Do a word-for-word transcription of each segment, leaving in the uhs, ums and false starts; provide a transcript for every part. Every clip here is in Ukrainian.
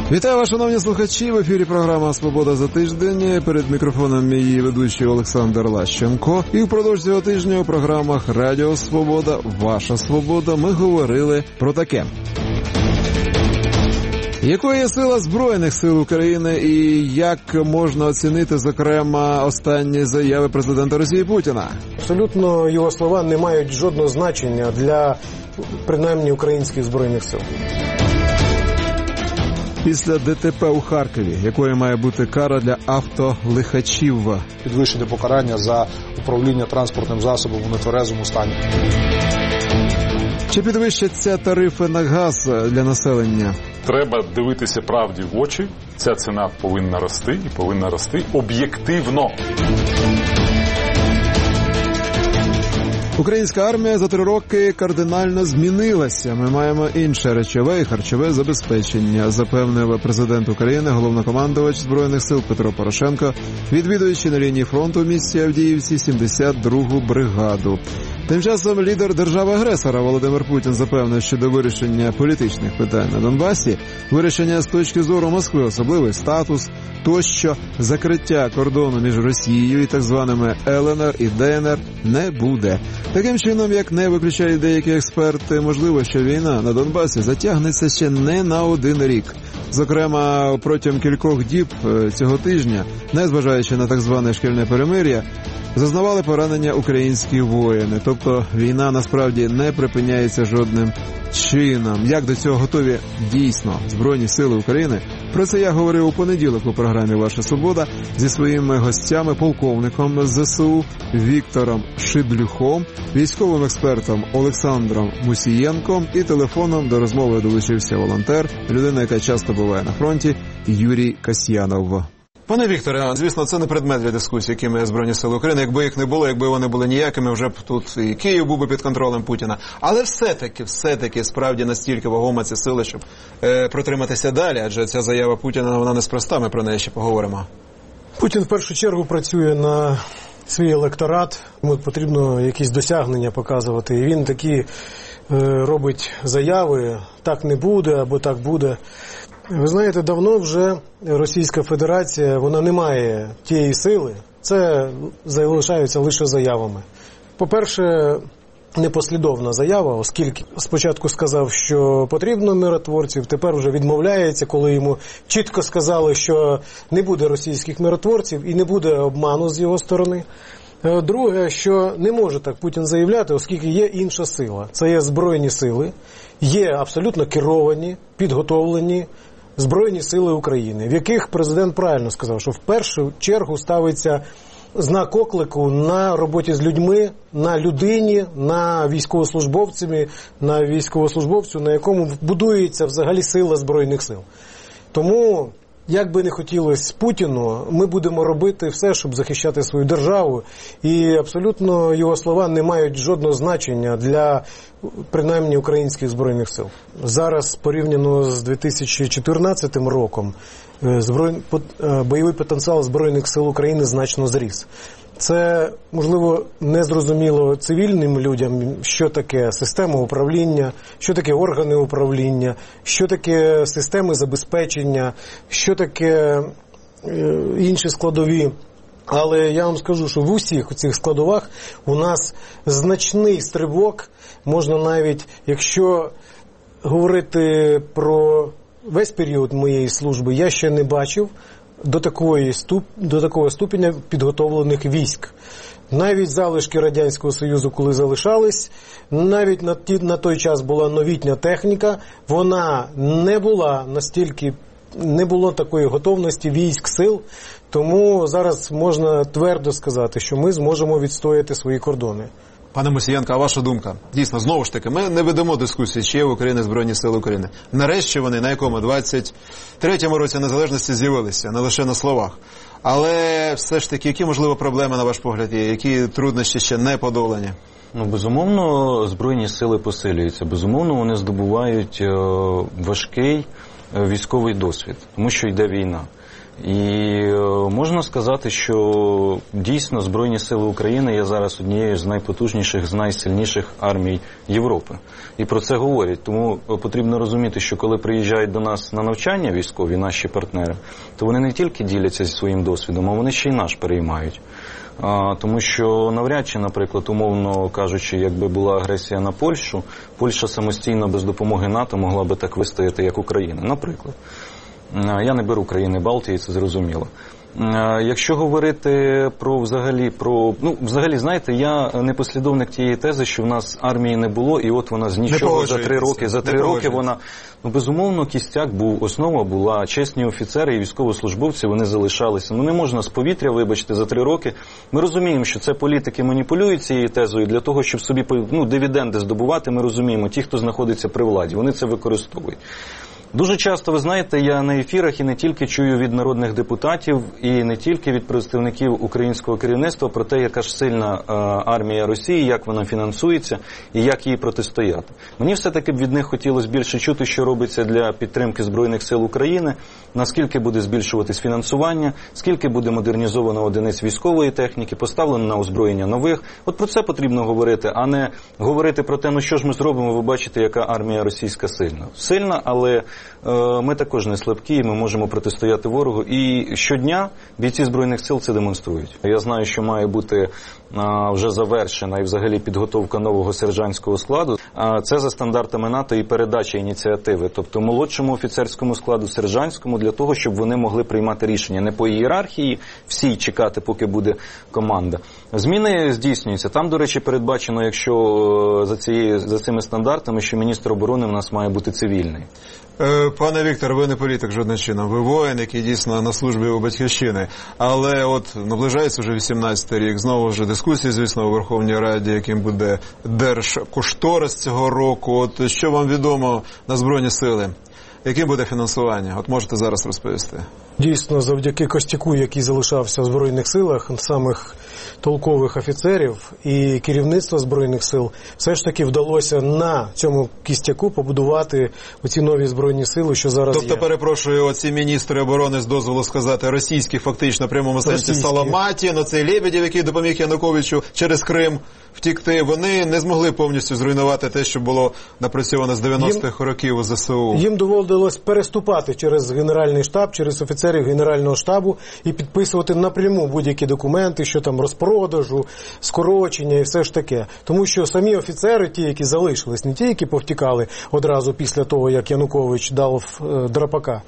Вітаю вас, шановні слухачі. В ефірі програма «Свобода за тиждень». Перед мікрофоном її ведучий Олександр Лащенко. І впродовж цього тижня у програмах «Радіо Свобода», «Ваша Свобода» ми говорили про таке. Якою є сила Збройних сил України і як можна оцінити, зокрема, останні заяви президента Росії Путіна? Абсолютно його слова не мають жодного значення для, принаймні, українських Збройних сил. Після ДТП у Харкові, якою має бути кара для автолихачів? Підвищити покарання за управління транспортним засобом у нетверезому стані. Чи підвищаться тарифи на газ для населення? Треба дивитися правді в очі. Ця ціна повинна рости і повинна рости об'єктивно. Українська армія за три роки кардинально змінилася. Ми маємо інше речове і харчове забезпечення, запевнив президент України, головнокомандувач Збройних сил Петро Порошенко, відвідуючи на лінії фронту в місті Авдіївці сімдесят другу бригаду. Тим часом лідер держави-агресора Володимир Путін запевнив, що до вирішення політичних питань на Донбасі, вирішення з точки зору Москви, особливий статус, тощо закриття кордону між Росією і так званими Л Н Р і Д Н Р не буде. Таким чином, як не виключають деякі експерти, можливо, що війна на Донбасі затягнеться ще не на один рік. Зокрема, протягом кількох діб цього тижня, незважаючи на так зване шкільне перемир'я, зазнавали поранення українські воїни. Тобто війна насправді не припиняється жодним чином. Як до цього готові дійсно Збройні сили України? Про це я говорив у понеділок у програмі «Ваша Свобода» зі своїми гостями, полковником З С У Віктором Шидлюхом, військовим експертом Олександром Мусієнком і телефоном до розмови долучився волонтер, людина, яка часто буває на фронті, Юрій Касьянов. Пане Вікторе, звісно, це не предмет для дискусії, якими є Збройні сили України. Якби їх не було, якби вони були ніякими, вже б тут і Київ був би під контролем Путіна. Але все-таки, все-таки, справді настільки вагома ці сили, щоб е, протриматися далі, адже ця заява Путіна, вона неспроста, ми про неї ще поговоримо. Путін в першу чергу працює на свій електорат, йому потрібно якісь досягнення показувати. І він такі е, робить заяви, так не буде або так буде. Ви знаєте, давно вже Російська Федерація, вона не має тієї сили, це залишаються лише заявами. По-перше, непослідовна заява, оскільки спочатку сказав, що потрібно миротворців, тепер вже відмовляється, коли йому чітко сказали, що не буде російських миротворців і не буде обману з його сторони. Друге, що не може так Путін заявляти, оскільки є інша сила. Це є Збройні сили, є абсолютно керовані, підготовлені Збройні сили України, в яких президент правильно сказав, що в першу чергу ставиться знак оклику на роботі з людьми, на людині, на військовослужбовцями, на військовослужбовцю, на якому будується взагалі сила Збройних сил. Тому, як би не хотілося Путіну, ми будемо робити все, щоб захищати свою державу, і абсолютно його слова не мають жодного значення для, принаймні, українських Збройних сил. Зараз, порівняно з дві тисячі чотирнадцятим роком, зброй... бойовий потенціал Збройних сил України значно зріс. Це, можливо, незрозуміло цивільним людям, що таке система управління, що таке органи управління, що таке системи забезпечення, що таке інші складові. Але я вам скажу, що в усіх цих складовах у нас значний стрибок, можна навіть, якщо говорити про весь період моєї служби, я ще не бачив до такої ступ, до такого ступеня підготовлених військ. Навіть залишки Радянського Союзу, коли залишались, навіть на, ті, на той час була новітня техніка, вона не була настільки, не було такої готовності військ, сил, тому зараз можна твердо сказати, що ми зможемо відстояти свої кордони. Пане Мусієнко, а ваша думка? Дійсно, знову ж таки, ми не ведемо дискусії, чи є в Україні Збройні сили України. Нарешті вони, на якому двадцять третьому році незалежності з'явилися, не лише на словах. Але все ж таки, які, можливо, проблеми, на ваш погляд, є? Які труднощі ще не подолані? Ну, безумовно, Збройні сили посилюються. Безумовно, вони здобувають важкий військовий досвід, тому що йде війна. І е, можна сказати, що дійсно Збройні Сили України є зараз однією з найпотужніших, з найсильніших армій Європи. І про це говорять. Тому потрібно розуміти, що коли приїжджають до нас на навчання військові, наші партнери, то вони не тільки діляться зі своїм досвідом, а вони ще й наш переймають. А, тому що навряд чи, наприклад, умовно кажучи, якби була агресія на Польщу, Польща самостійно без допомоги НАТО могла би так вистояти, як Україна, наприклад. Я не беру країни Балтії, це зрозуміло. Якщо говорити про взагалі, про, ну, взагалі, знаєте, я не послідовник тієї тези, що в нас армії не було, і от вона з нічого за три роки, за три роки вона, ну, безумовно, кістяк був, основа була, чесні офіцери і військовослужбовці, вони залишалися. Ну, не можна з повітря, вибачте, за три роки. Ми розуміємо, що це політики маніпулюють цією тезою для того, щоб собі, ну, дивіденди здобувати, ми розуміємо, ті, хто знаходиться при владі, вони це використовують. Дуже часто, ви знаєте, я на ефірах і не тільки чую від народних депутатів, і не тільки від представників українського керівництва про те, яка ж сильна е, армія Росії, як вона фінансується і як їй протистояти. Мені все-таки б від них хотілося більше чути, що робиться для підтримки Збройних сил України, наскільки буде збільшуватись фінансування, скільки буде модернізовано одиниць військової техніки, поставлено на озброєння нових. От про це потрібно говорити, а не говорити про те, ну що ж ми зробимо, ви бачите, яка армія російська сильна. Сильна, але ми також не слабкі, і ми можемо протистояти ворогу. І щодня бійці Збройних сил це демонструють. Я знаю, що має бути а, вже завершена і взагалі підготовка нового сержантського складу. А, це за стандартами НАТО і передача ініціативи. Тобто молодшому офіцерському складу, сержантському, для того, щоб вони могли приймати рішення. Не по ієрархії всі чекати, поки буде команда. Зміни здійснюються. Там, до речі, передбачено, якщо за, цією, за цими стандартами, що міністр оборони в нас має бути цивільний. Пане Віктор, ви не політик жодним чином. Ви воїн, який дійсно на службі у Батьківщини. Але от наближається вже вісімнадцятий рік. Знову ж дискусії, звісно, у Верховній Раді, яким буде держкошторис цього року. От що вам відомо на Збройні Сили? Яким буде фінансування? От можете зараз розповісти. Дійсно, завдяки Костяку, який залишався в Збройних силах, самих толкових офіцерів і керівництва Збройних сил, все ж таки вдалося на цьому кістяку побудувати оці нові Збройні сили, що зараз тобто, є. Тобто, перепрошую, оці міністри оборони, з дозволу сказати, російські, фактично, в прямому сенсі Соломатін, оцей Лебедєв, який допоміг Януковичу через Крим втікти, вони не змогли повністю зруйнувати те, що було напрацьовано з дев'яностих років у ЗСУ. Їм доводилось переступати через Генеральний штаб, через офіцерів Генерального штабу і підписувати напряму будь-які документи, що там розпродажу, скорочення і все ж таке. Тому що самі офіцери, ті, які залишились, не ті, які повтікали одразу після того, як Янукович дав е, драпака,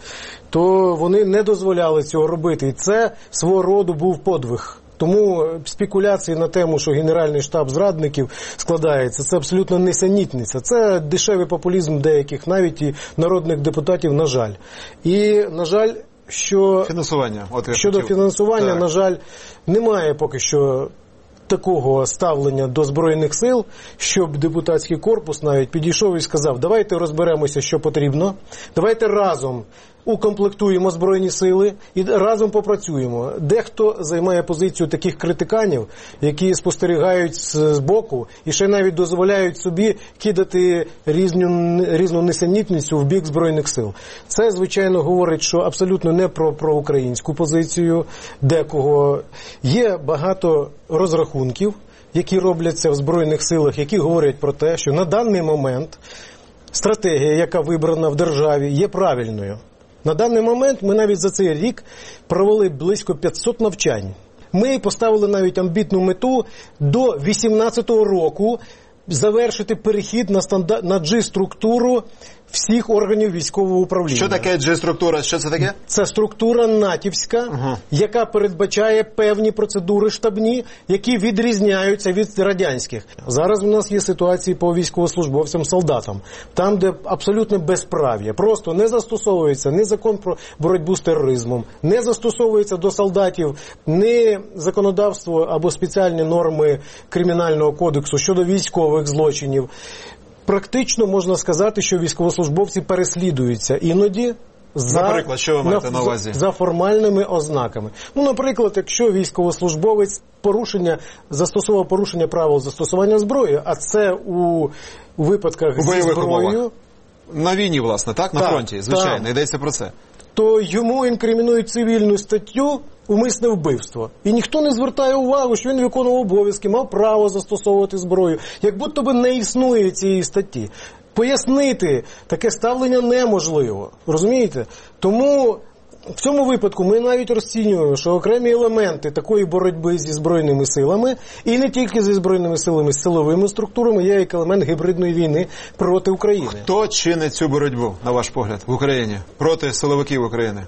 то вони не дозволяли цього робити. І це свого роду був подвиг. Тому спекуляції на тему, що Генеральний штаб зрадників складається, це абсолютно несенітниця. Це дешевий популізм деяких, навіть і народних депутатів, на жаль. І, на жаль, що фінансування. От я щодо хотів. фінансування, так. на жаль, немає поки що такого ставлення до Збройних сил, щоб депутатський корпус навіть підійшов і сказав, давайте розберемося, що потрібно, давайте разом укомплектуємо Збройні сили і разом попрацюємо. Дехто займає позицію таких критиканів, які спостерігають з боку і ще навіть дозволяють собі кидати різну, різну несенітницю в бік Збройних сил. Це, звичайно, говорить, що абсолютно не про, про українську позицію декого. Є багато розрахунків, які робляться в Збройних силах, які говорять про те, що на даний момент стратегія, яка вибрана в державі, є правильною. На даний момент ми навіть за цей рік провели близько п'ятсот навчань. Ми поставили навіть амбітну мету до вісімнадцятого року завершити перехід на, стандар... на джі-структуру всіх органів військового управління. Що таке джі-структура? Що це таке? Це структура натівська, угу. яка передбачає певні процедури штабні, які відрізняються від радянських. Зараз у нас є ситуації по військовослужбовцям, солдатам, там, де абсолютно безправ'я. Просто не застосовується ні закон про боротьбу з тероризмом, не застосовується до солдатів ні законодавство або спеціальні норми Кримінального кодексу щодо військових злочинів. Практично можна сказати, що військовослужбовці переслідуються іноді за, наприклад, що ви маєте на, на увазі? За формальними ознаками. Ну, наприклад, якщо військовослужбовець порушення, застосував порушення правил застосування зброї, а це у, у випадках у зі зброєю... На війні, власне, так? На так, фронті, звичайно, так. йдеться про це. то йому інкримінують цивільну статтю умисне вбивство. І ніхто не звертає увагу, що він виконував обов'язки, мав право застосовувати зброю. Як будто би не існує цієї статті. Пояснити таке ставлення неможливо. Розумієте? Тому в цьому випадку ми навіть розцінюємо, що окремі елементи такої боротьби зі Збройними силами, і не тільки зі Збройними силами, з силовими структурами, є як елемент гібридної війни проти України. Хто чинить цю боротьбу, на ваш погляд, в Україні? Проти силовиків України?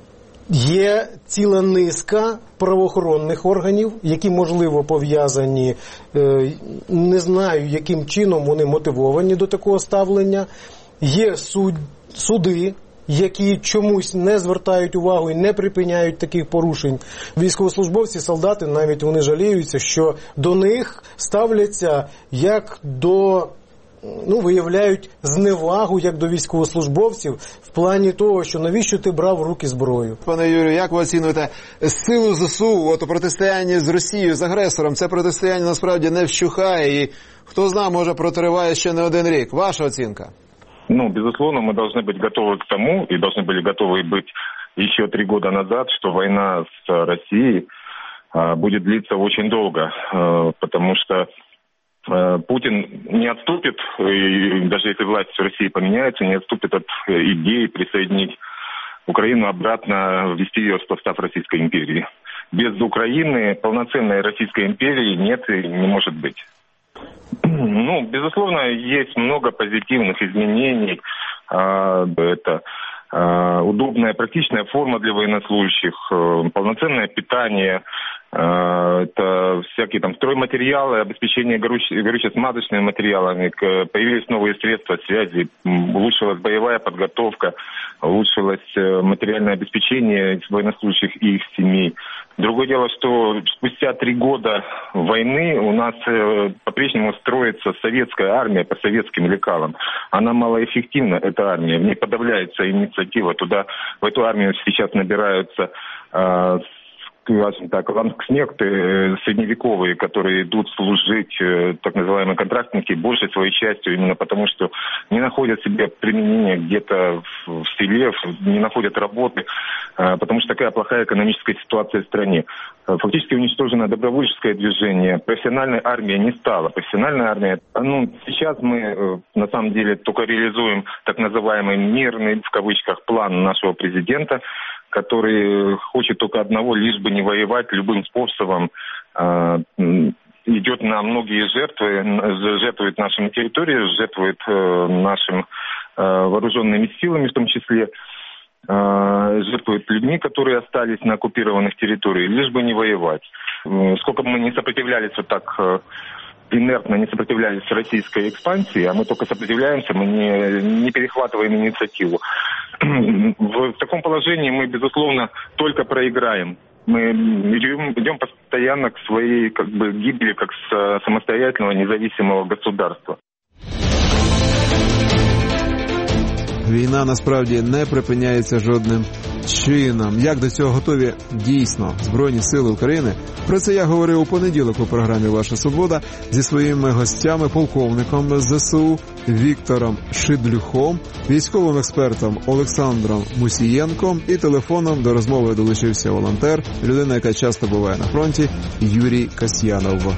Є ціла низка правоохоронних органів, які, можливо, пов'язані, не знаю, яким чином вони мотивовані до такого ставлення. Є суд, суди, які чомусь не звертають увагу і не припиняють таких порушень. Військовослужбовці, солдати, навіть вони жаліються, що до них ставляться як до, ну, виявляють зневагу як до військовослужбовців в плані того, що навіщо ти брав в руки зброю. Пане Юрію, як ви оцінюєте силу ЗСУ от у протистоянні з Росією, з агресором? Це протистояння насправді не вщухає і, хто знає, може протриває ще не один рік. Ваша оцінка? Ну, безусловно, мы должны быть готовы к тому, и должны были готовы быть еще три года назад, что война с Россией а, будет длиться очень долго, а, потому что а, Путин не отступит, и даже если власть в России поменяется, не отступит от идеи присоединить Украину обратно, ввести ее в состав Российской империи. Без Украины полноценной Российской империи нет и не может быть. Ну, безусловно, есть много позитивных изменений. Это удобная, практичная форма для военнослужащих, полноценное питание, это всякие там стройматериалы, обеспечение горюче-смазочными материалами, появились новые средства связи, улучшилась боевая подготовка, улучшилось материальное обеспечение военнослужащих и их семей. Другое дело, что спустя три года войны у нас по-прежнему строится советская армия по советским лекалам. Она малоэффективна, эта армия, в ней подавляется инициатива. Туда, в эту армию сейчас набираются, скажем так, ландскнехты средневековые, которые идут служить, так называемые контрактники, большей своей частью именно потому, что не находят себе применения где-то в селе, не находят работы, потому что такая плохая экономическая ситуация в стране. Фактически уничтожено добровольческое движение, профессиональной армии не стало. Профессиональная армия, ну, сейчас мы на самом деле только реализуем так называемый мирный, в кавычках, план нашего президента, который хочет только одного, лишь бы не воевать любым способом, э, идет на многие жертвы, жертвует нашими территориями, жертвует э, нашими э, вооруженными силами в том числе, э, жертвует людьми, которые остались на оккупированных территориях, лишь бы не воевать. Сколько бы мы не сопротивлялись вот так э, инертно, не сопротивлялись российской экспансии, а мы только сопротивляемся, мы не, не перехватываем инициативу. В таком положении мы, безусловно, только проиграем. Мы идем, идем постоянно к своей как бы гибели, как самостоятельного независимого государства. Війна насправді не припиняється жодним чином. Як до цього готові дійсно Збройні Сили України? Про це я говорив у понеділок у програмі «Ваша свобода» зі своїми гостями, полковником ЗСУ Віктором Шидлюхом, військовим експертом Олександром Мусієнком і телефоном до розмови долучився волонтер, людина, яка часто буває на фронті, Юрій Касьянов.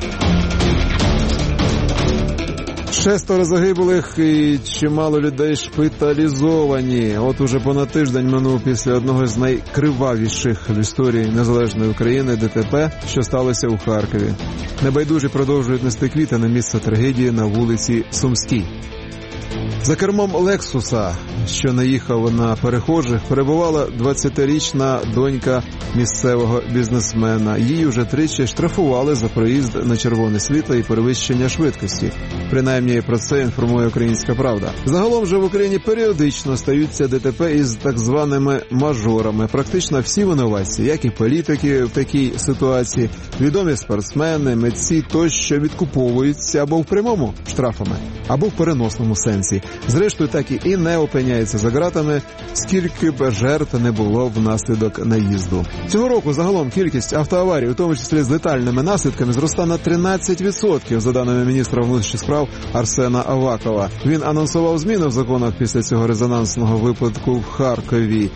Шестеро загиблих і чимало людей шпиталізовані. От уже понад тиждень минув після одного з найкривавіших в історії незалежної України ДТП, що сталося у Харкові. Небайдужі продовжують нести квіти на місце трагедії на вулиці Сумській. За кермом «Лексуса», що наїхав на перехожих, перебувала двадцятирічна донька місцевого бізнесмена. Її вже тричі штрафували за проїзд на червоне світло і перевищення швидкості. Принаймні про це інформує «Українська правда». Загалом же в Україні періодично стаються ДТП із так званими мажорами. Практично всі винуватці, як і політики в такій ситуації, відомі спортсмени, митці тощо відкуповуються або в прямому штрафами, або в переносному сенсі. Зрештою, так і не опиняється за ґратами, скільки б жертв не було внаслідок наїзду. Цього року загалом кількість автоаварій, у тому числі з летальними наслідками, зросла на тринадцять відсотків, за даними міністра внутрішніх справ Арсена Авакова. Він анонсував зміни в законах після цього резонансного випадку в Харкові.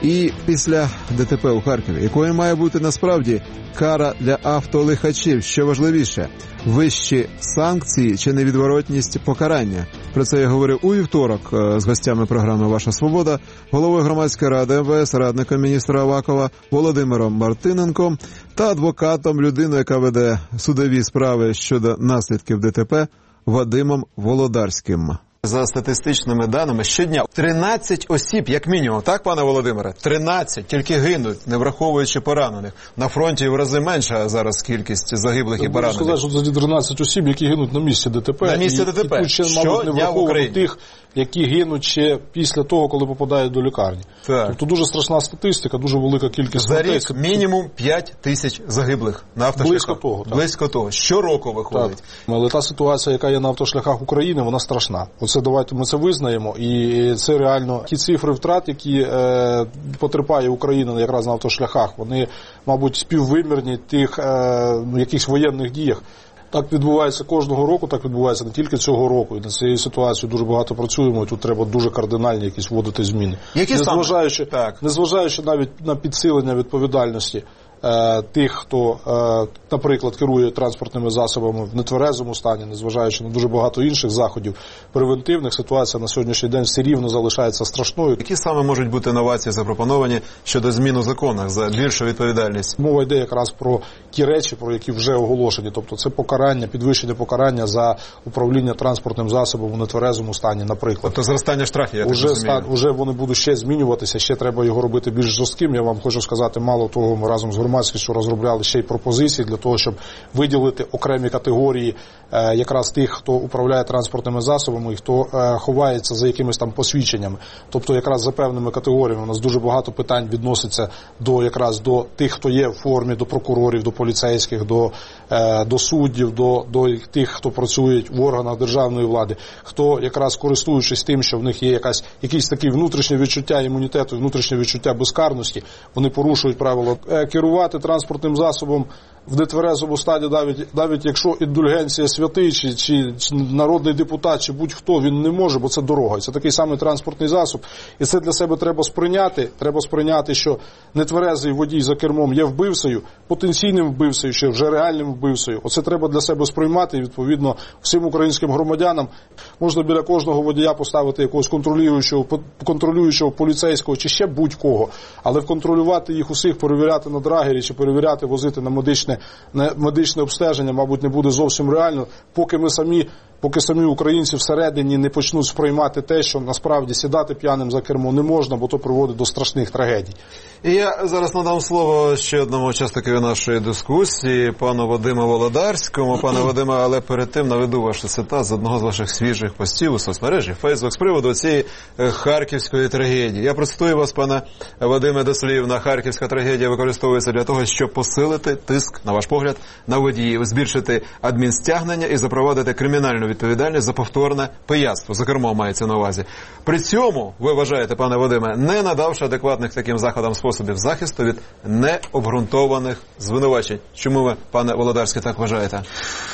І після ДТП у Харкові, якою має бути насправді кара для автолихачів, що важливіше – вищі санкції чи невідворотність покарання? Про це я говорив у вівторок з гостями програми «Ваша свобода», головою громадської ради ем ве ес, радником міністра Авакова Володимиром Мартиненком та адвокатом, людиною, яка веде судові справи щодо наслідків ДТП, Вадимом Володарським. За статистичними даними, щодня тринадцять осіб, як мінімум, так, пане Володимире? тринадцять тільки гинуть, не враховуючи поранених. На фронті в рази менша зараз кількість загиблих і поранених. Я можу сказати, що це тринадцять осіб, які гинуть на місці ДТП. На місці і, ДТП. І тут ще, мабуть, не враховувати тих, які гинуть ще після того, коли попадають до лікарні. Так. Тобто дуже страшна статистика, дуже велика кількість за смертей. рік мінімум п'ять тисяч загиблих на автошляхах. Близько того. Так. Близько того. Щороку виходить. Так. Але та ситуація, яка є на автошляхах України, вона страшна. Оце давайте ми це визнаємо. І це реально ті цифри втрат, які е, потерпає Україна якраз на автошляхах, вони, мабуть, співвимірні тих е, якихось воєнних діях. Так відбувається кожного року, так відбувається не тільки цього року. І на цією ситуацією дуже багато працюємо, і тут треба дуже кардинальні якісь вводити зміни. Які незважаючи, так. незважаючи навіть на підсилення відповідальності е, тих, хто, е, наприклад, керує транспортними засобами в нетверезому стані, незважаючи на дуже багато інших заходів превентивних, ситуація на сьогоднішній день все рівно залишається страшною. Які саме можуть бути інновації запропоновані щодо змін у законах за більшу відповідальність? Мова йде якраз про ті речі, про які вже оголошені. Тобто це покарання, підвищення покарання за управління транспортним засобом у нетверезому стані, наприклад. Тобто зростання штрафів, я уже так розумію. Стан, уже вони будуть ще змінюватися, ще треба його робити більш жорстким. Я вам хочу сказати, мало того, ми разом з громадськістю розробляли ще й пропозиції для того, щоб виділити окремі категорії е, якраз тих, хто управляє транспортними засобами і хто е, ховається за якимись там посвідченнями. Тобто якраз за певними категоріями у нас дуже багато питань відноситься до якраз до тих, хто є в формі, до прокурорів, до поліцейських, до, е, до суддів, до, до тих, хто працюють в органах державної влади, хто якраз користуючись тим, що в них є якась, якісь такі внутрішні відчуття імунітету, внутрішнє відчуття безкарності, вони порушують правила. Е, керувати транспортним засобом в нетверезому стані, навіть, навіть якщо індульгенція святий, чи, чи, чи народний депутат, чи будь-хто, він не може, бо це дорога. Це такий самий транспортний засіб. І це для себе треба сприйняти. Треба сприйняти, що нетверезий водій за кермом є вбивцею, потенційним вбивцею, чи вже реальним вбивцею. Оце треба для себе сприймати, і, відповідно, всім українським громадянам можна біля кожного водія поставити якогось контролюючого, контролюючого поліцейського, чи ще будь-кого. Але контролювати їх усіх, перевіряти на драгері, чи перевіряти, возити на медичне на медичне обстеження, мабуть, не буде зовсім реально, поки ми самі, поки самі українці всередині не почнуть сприймати те, що насправді сідати п'яним за кермо не можна, бо то приводить до страшних трагедій. І я зараз надам слово ще одному учасникові нашої дискусії, пану Вадиму Володарському. Пане Вадиме, але перед тим наведу ваш цитат з одного з ваших свіжих постів у соцмережі Facebook з приводу цієї харківської трагедії. Я процитую вас, пане Вадиме, дослівно. Харківська трагедія використовується для того, щоб посилити тиск, на ваш погляд, на водіїв, збільшити адмінстягнення і запровадити кримінальну відповідальність за повторне пияцтво. За кермом мається на увазі. При цьому, ви вважаєте, пане Вадиме, не надавши адекватних таким заходам способів захисту від необґрунтованих звинувачень. Чому ви, пане Володарський, так вважаєте?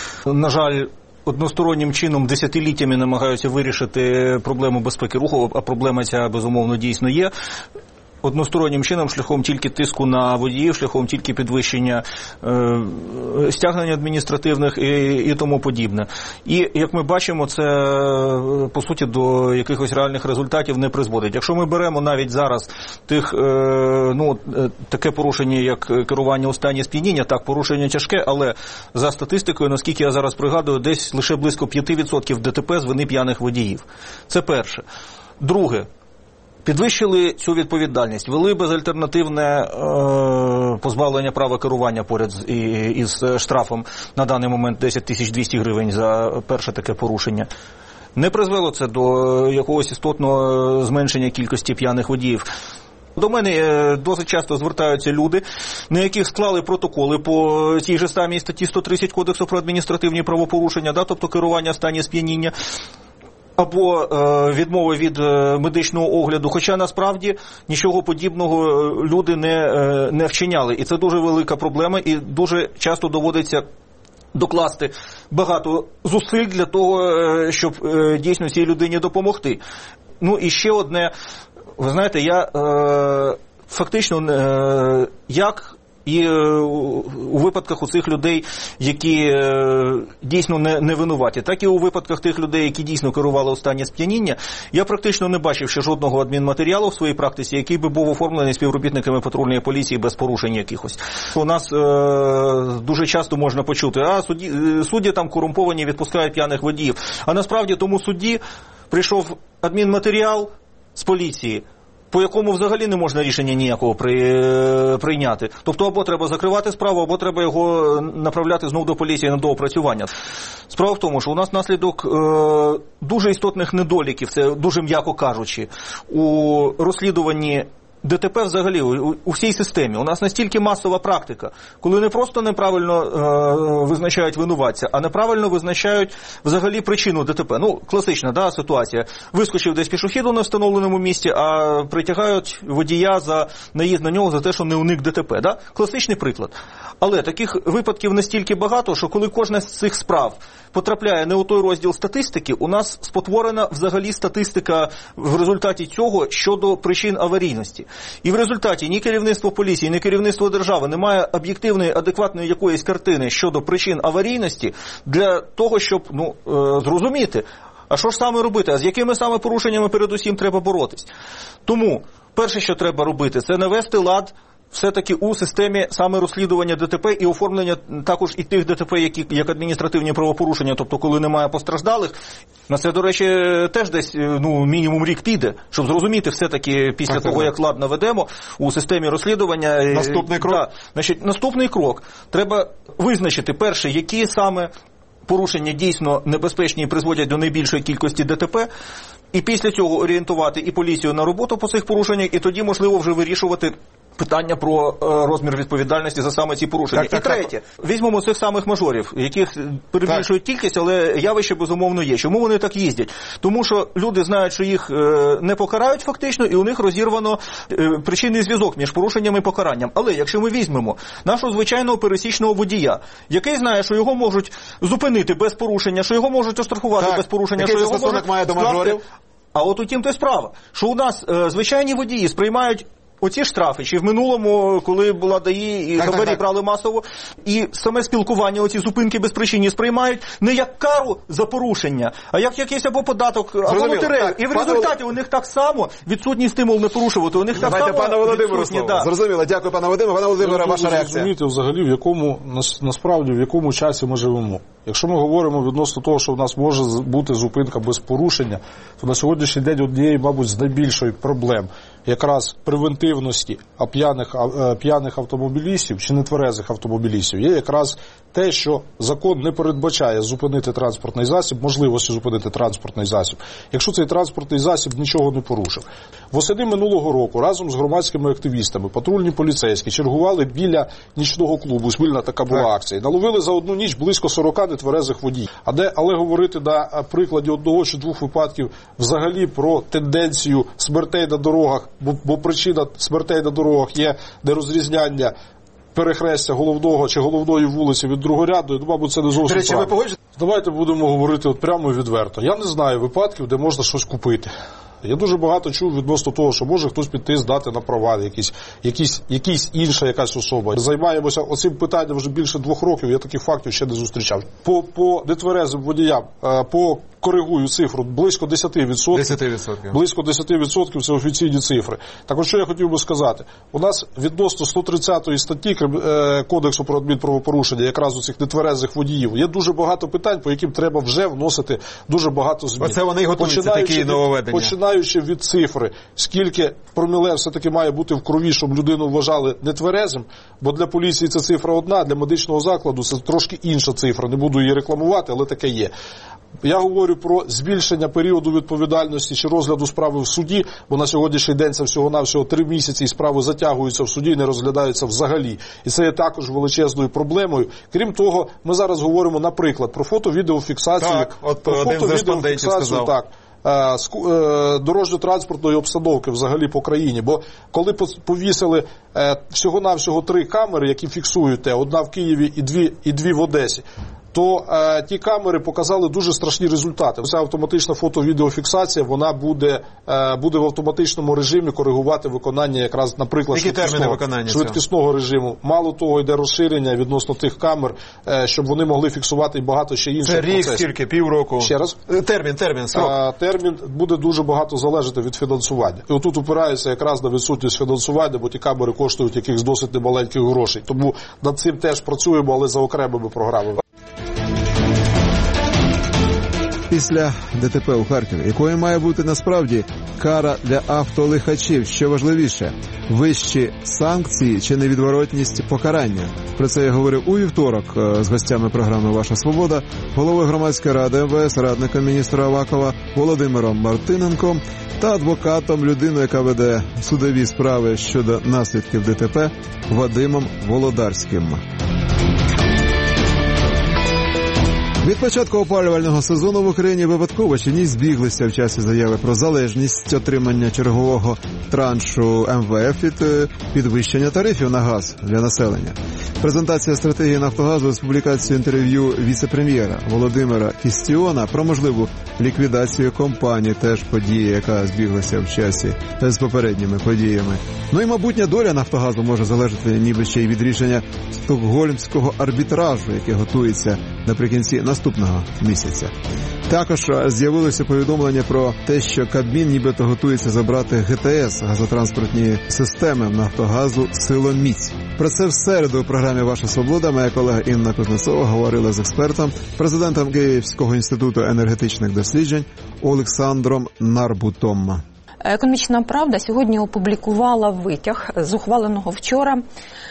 На жаль, одностороннім чином десятиліттями намагаються вирішити проблему безпеки руху, а проблема ця, безумовно, дійсно є. Одностороннім чином, шляхом тільки тиску на водіїв, шляхом тільки підвищення е, стягнень адміністративних і, і тому подібне. І, як ми бачимо, це, по суті, до якихось реальних результатів не призводить. Якщо ми беремо навіть зараз тих, е, ну, таке порушення, як керування у стані сп'яніння, так, порушення тяжке, але за статистикою, наскільки я зараз пригадую, десь лише близько п'ять відсотків ДТП з вини п'яних водіїв. Це перше. Друге. Підвищили цю відповідальність, ввели безальтернативне е, позбавлення права керування поряд з, і, із штрафом на даний момент десять тисяч двісті гривень за перше таке порушення. Не призвело це до якогось істотного зменшення кількості п'яних водіїв. До мене досить часто звертаються люди, на яких склали протоколи по тій же самій статті сто тридцять Кодексу про адміністративні правопорушення, да, тобто керування в стані сп'яніння, або е, відмови від е, медичного огляду, хоча насправді нічого подібного люди не, е, не вчиняли. І це дуже велика проблема, і дуже часто доводиться докласти багато зусиль для того, е, щоб е, дійсно цій людині допомогти. Ну і ще одне, ви знаєте, я... Е, фактично е, як і у випадках у цих людей, які дійсно не, не винуваті, так і у випадках тих людей, які дійсно керували у стані сп'яніння, я практично не бачив ще жодного адмінматеріалу в своїй практиці, який би був оформлений співробітниками патрульної поліції без порушень якихось. У нас е, дуже часто можна почути, а судді, судді там корумповані, відпускають п'яних водіїв. А насправді тому судді прийшов адмінматеріал з поліції, по якому взагалі не можна рішення ніякого при, прийняти. Тобто або треба закривати справу, або треба його направляти знову до поліції на доопрацювання. Справа в тому, що у нас наслідок е, дуже істотних недоліків, це дуже м'яко кажучи, у розслідуванні ДТП взагалі у, у всій системі. У нас настільки масова практика, коли не просто неправильно е, визначають винуватця, а неправильно визначають взагалі причину ДТП. Ну, класична, да, ситуація. Вискочив десь пішохід у невстановленому місці, а притягають водія за наїзд на нього за те, що не уник ДТП. Да? Класичний приклад. Але таких випадків настільки багато, що коли кожна з цих справ потрапляє не у той розділ статистики, у нас спотворена взагалі статистика в результаті цього щодо причин аварійності. І в результаті ні керівництво поліції, ні керівництво держави не має об'єктивної, адекватної якоїсь картини щодо причин аварійності для того, щоб ну, е, зрозуміти, а що ж саме робити, а з якими саме порушеннями передусім треба боротись. Тому перше, що треба робити, це навести лад все-таки у системі саме розслідування ДТП і оформлення також і тих ДТП, які як адміністративні правопорушення, тобто коли немає постраждалих. На це, до речі, теж десь ну, мінімум рік піде, щоб зрозуміти все-таки після так, того, так. як лад наведемо у системі розслідування. Наступний крок? Да, значить, наступний крок. Треба визначити, перше, які саме порушення дійсно небезпечні і призводять до найбільшої кількості ДТП, і після цього орієнтувати і поліцію на роботу по цих порушеннях, і тоді, можливо, вже вирішувати питання про е, розмір відповідальності за саме ці порушення. Так, так, і третє, так. Візьмемо цих самих мажорів, яких перебільшують кількість, але явище безумовно є. Чому вони так їздять? Тому що люди знають, що їх е, не покарають фактично, і у них розірвано е, причинний зв'язок між порушенням і покаранням. Але якщо ми візьмемо нашого звичайного пересічного водія, який знає, що його можуть зупинити без порушення, що його можуть оштрафувати так. без порушення, який що його можуть має до мажорів? А от утім то й справа, що у нас е, звичайні водії сприймають оці штрафи, чи в минулому, коли була ДАІ, і хабарі брали масово, і саме спілкування, оці зупинки безпричинні сприймають не як кару за порушення, а як якийсь або податок, або лотерею. І в результаті у них так само відсутній стимул не порушувати. У них так Давайте, само пане Володимиру, да. Зрозуміло. Дякую, пане Володимиру. Пане Володимире, ваша реакція. Розумієте взагалі, в якому, насправді, в якому часі ми живемо. Якщо ми говоримо відносно того, що в нас може бути зупинка без порушення, то на сьогоднішній день однієї, мабуть, з найбільших проблем якраз превентивності а п'яних, а, п'яних автомобілістів чи нетверезих автомобілістів є якраз те, що закон не передбачає зупинити транспортний засіб, можливості зупинити транспортний засіб, якщо цей транспортний засіб нічого не порушив. Восени минулого року разом з громадськими активістами патрульні поліцейські чергували біля нічного клубу, спільна така була так. акція, наловили за одну ніч близько сорока нетверезих водіїв. А де, але говорити на прикладі одного чи двох випадків взагалі про тенденцію смертей на дорогах, бо, бо причина смертей на дорогах є нерозрізняння перехрестя головного чи головної вулиці від другорядної, ну, мабуть, це не зовсім речі, ви правильно. Давайте будемо говорити от прямо і відверто. Я не знаю випадків, де можна щось купити. Я дуже багато чув відносно того, що може хтось піти здати на права, якісь, якісь, якісь інша якась особа. Займаємося оцим питанням вже більше двох років, я таких фактів ще не зустрічав. По, по нетверезим водіям, по коригую цифру, близько десять відсотків. десять відсотків. Близько десять відсотків це офіційні цифри. Так от що я хотів би сказати. У нас відносно сто тридцятої статті Кодексу про адмінправопорушення, якраз у цих нетверезих водіїв, є дуже багато питань, по яким треба вже вносити дуже багато змін. Оце вони й готуються, такі нововведення. Починаючи від цифри, скільки проміле все-таки має бути в крові, щоб людину вважали нетверезим, бо для поліції це цифра одна, для медичного закладу це трошки інша цифра, не буду її рекламувати, але таке є. Я говорю про збільшення періоду відповідальності чи розгляду справи в суді, бо на сьогоднішній день це всього-навсього три місяці і справи затягуються в суді і не розглядаються взагалі. І це є також величезною проблемою. Крім того, ми зараз говоримо, наприклад, про фото-відеофіксацію. Так, от про один з респондентів сказав. Так. Дорожньо-транспортної обстановки взагалі по країні, бо коли повісили всього-навсього три камери, які фіксують те, одна в Києві і дві, і дві в Одесі, то е, ті камери показали дуже страшні результати. Ця автоматична фото-відеофіксація, вона буде, е, буде в автоматичному режимі коригувати виконання якраз, наприклад, Які терміни виконання швидкісного режиму. Мало того, йде розширення відносно тих камер, е, щоб вони могли фіксувати і багато ще інших Це рік, процесів. скільки, півроку? Ще раз? Термін, термін, срок. А, термін буде дуже багато залежати від фінансування. І отут опирається якраз на відсутність фінансування, бо ті камери коштують якихось досить немаленьких грошей. Тому над цим теж працюємо, але за окремими програмами. Після ДТП у Харкові, якою має бути насправді кара для автолихачів, що важливіше – вищі санкції чи невідворотність покарання? Про це я говорив у вівторок з гостями програми «Ваша свобода», головою громадської ради ем ве ес, радником міністра Авакова Володимиром Мартиненком та адвокатом, людиною, яка веде судові справи щодо наслідків ДТП, Вадимом Володарським. Від початку опалювального сезону в Україні випадково чи ні збіглися в часі заяви про залежність отримання чергового траншу ем ве еф від підвищення тарифів на газ для населення. Презентація стратегії «Нафтогазу» з публікацією інтерв'ю віце-прем'єра Володимира Кістіона про можливу ліквідацію компанії, теж подія, яка збіглася в часі з попередніми подіями. Ну і майбутня доля «Нафтогазу» може залежати ніби ще й від рішення стокгольмського арбітражу, яке готується наприкінці наступного місяця. Також з'явилося повідомлення про те, що Кабмін нібито готується забрати ге те ес, газотранспортні системи «Нафтогазу» силоміць. Про це в середу у програмі «Ваша свобода» моя колега Інна Кузнецова говорила з експертом, президентом Київського інституту енергетичних досліджень Олександром Нарбутом. Економічна правда сьогодні опублікувала витяг з ухваленого вчора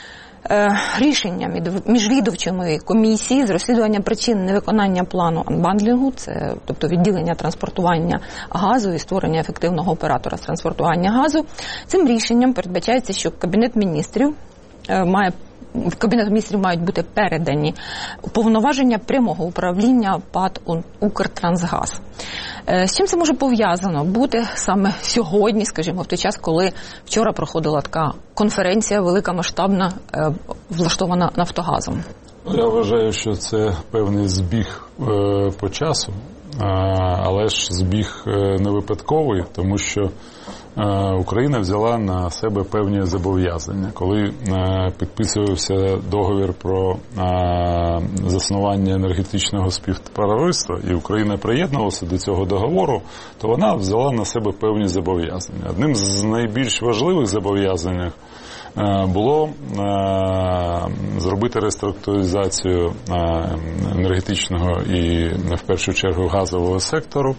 рішення міжвідомчої комісії з розслідування причин невиконання плану анбандлінгу, це тобто відділення транспортування газу і створення ефективного оператора з транспортування газу. Цим рішенням передбачається, що Кабінет міністрів має в Кабінет міністрів мають бути передані повноваження прямого управління ПАТ «Укртрансгаз». З чим це може пов'язано бути саме сьогодні, скажімо, в той час, коли вчора проходила така конференція велика, масштабна, влаштована «Нафтогазом»? Я вважаю, що це певний збіг е, по часу, е, але ж збіг е, не випадковий, тому що е, Україна взяла на себе певні зобов'язання. Коли е, підписувався договір про е, заснування енергетичного співтовариства, і Україна приєднувалася до цього договору, то вона взяла на себе певні зобов'язання. Одним з найбільш важливих зобов'язань було зробити реструктуризацію енергетичного і, в першу чергу, газового сектору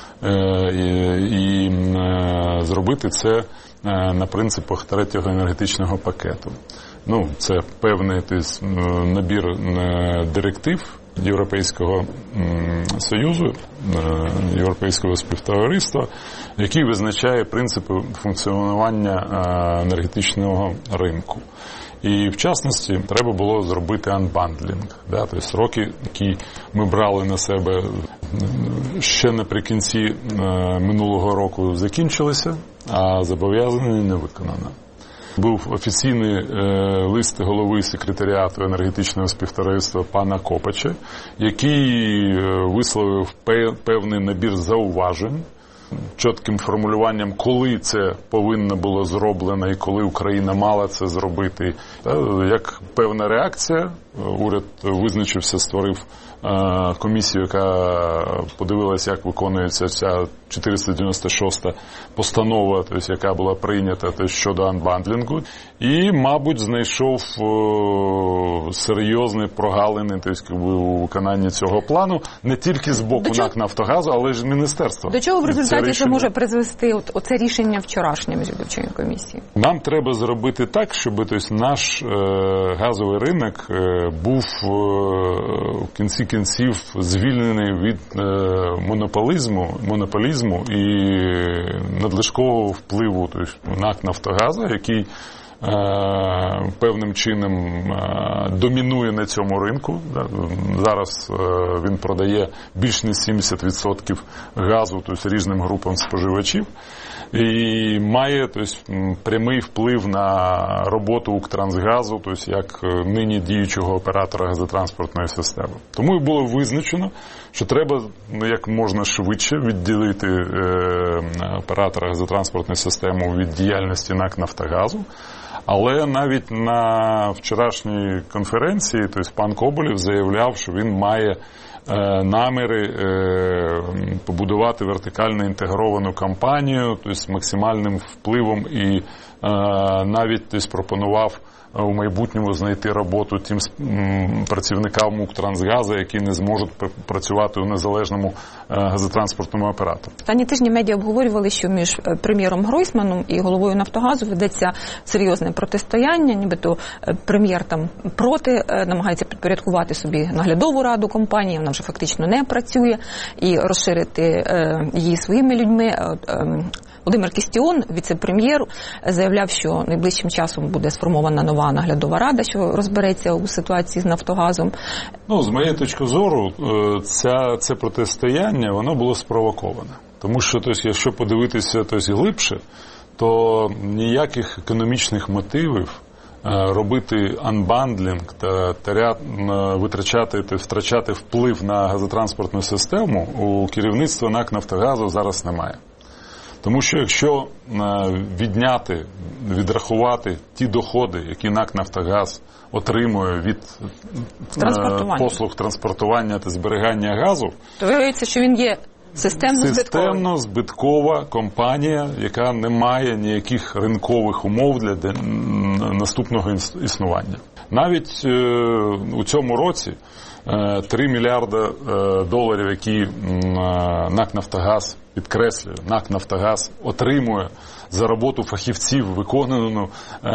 і зробити це на принципах третього енергетичного пакету. Ну, це певний тобто, набір директив Європейського Союзу, Європейського співтовариства, який визначає принципи функціонування енергетичного ринку. І, в частності, треба було зробити анбандлінг. Да? Тобто сроки, які ми брали на себе ще наприкінці минулого року, закінчилися, а зобов'язання не виконано. Був офіційний е, лист голови секретаріату енергетичного співтовариства пана Копача, який е, висловив пев, певний набір зауважень, чітким формулюванням, коли це повинно було зроблено і коли Україна мала це зробити. Як певна реакція, уряд визначився, створив комісію, яка подивилася, як виконується ця чотириста дев'яносто шоста постанова, тобто, яка була прийнята тобто, щодо анбандлінгу, і, мабуть, знайшов серйозні прогалини тобто, у виконанні цього плану, не тільки з боку НАК «Нафтогазу», але ж міністерства. До чого в результаті це, це може призвести от, оце рішення вчорашнє міжвідомчої комісії? Нам треба зробити так, щоб тобто, наш е, газовий ринок е, був е, в кінці кінців звільнений від е, монополізму, монополізму і надлишкового впливу тобто, НАК «Нафтогазу», який е, певним чином е, домінує на цьому ринку. Зараз е, він продає більш ніж сімдесят відсотків газу тобто, різним групам споживачів. і має тобто, прямий вплив на роботу Укртрансгазу, тобто, як нині діючого оператора газотранспортної системи. Тому і було визначено, що треба як можна швидше відділити е, оператора газотранспортної системи від діяльності НАК «Нафтогазу». Але навіть на вчорашній конференції, тобто пан Коболєв заявляв, що він має е, наміри е, побудувати вертикально інтегровану компанію, тобто з максимальним впливом, і е, навіть тобто, пропонував у майбутньому знайти роботу тим працівникам Укртрансгазу, які не зможуть працювати у незалежному газотранспортному операторі. Останні тижні медіа обговорювали, що між прем'єром Гройсманом і головою «Нафтогазу» ведеться серйозне протистояння, нібито прем'єр там проти, намагається підпорядкувати собі наглядову раду компанії, вона вже фактично не працює, і розширити її своїми людьми. Володимир Кістіон, віце-прем'єр, заявляв, що найближчим часом буде сформована нова наглядова рада, що розбереться у ситуації з «Нафтогазом». Ну, з моєї точки зору, ця, це протистояння, воно було спровоковане. Тому що, тобто, якщо подивитися тобто, глибше, то ніяких економічних мотивів робити анбандлінг та, та витрачати, та втрачати вплив на газотранспортну систему у керівництва НАК «Нафтогазу» зараз немає. Тому що якщо відняти, відрахувати ті доходи, які НАК «Нафтогаз» отримує від послуг транспортування та зберігання газу, то виявляється, що він є системно-збитковий. Системно-збиткова компанія, яка не має ніяких ринкових умов для наступного існування. Навіть е, у цьому році три мільярди доларів, які НАК «Нафтогаз», підкреслюю, НАК «Нафтогаз» отримує за роботу фахівців, виконану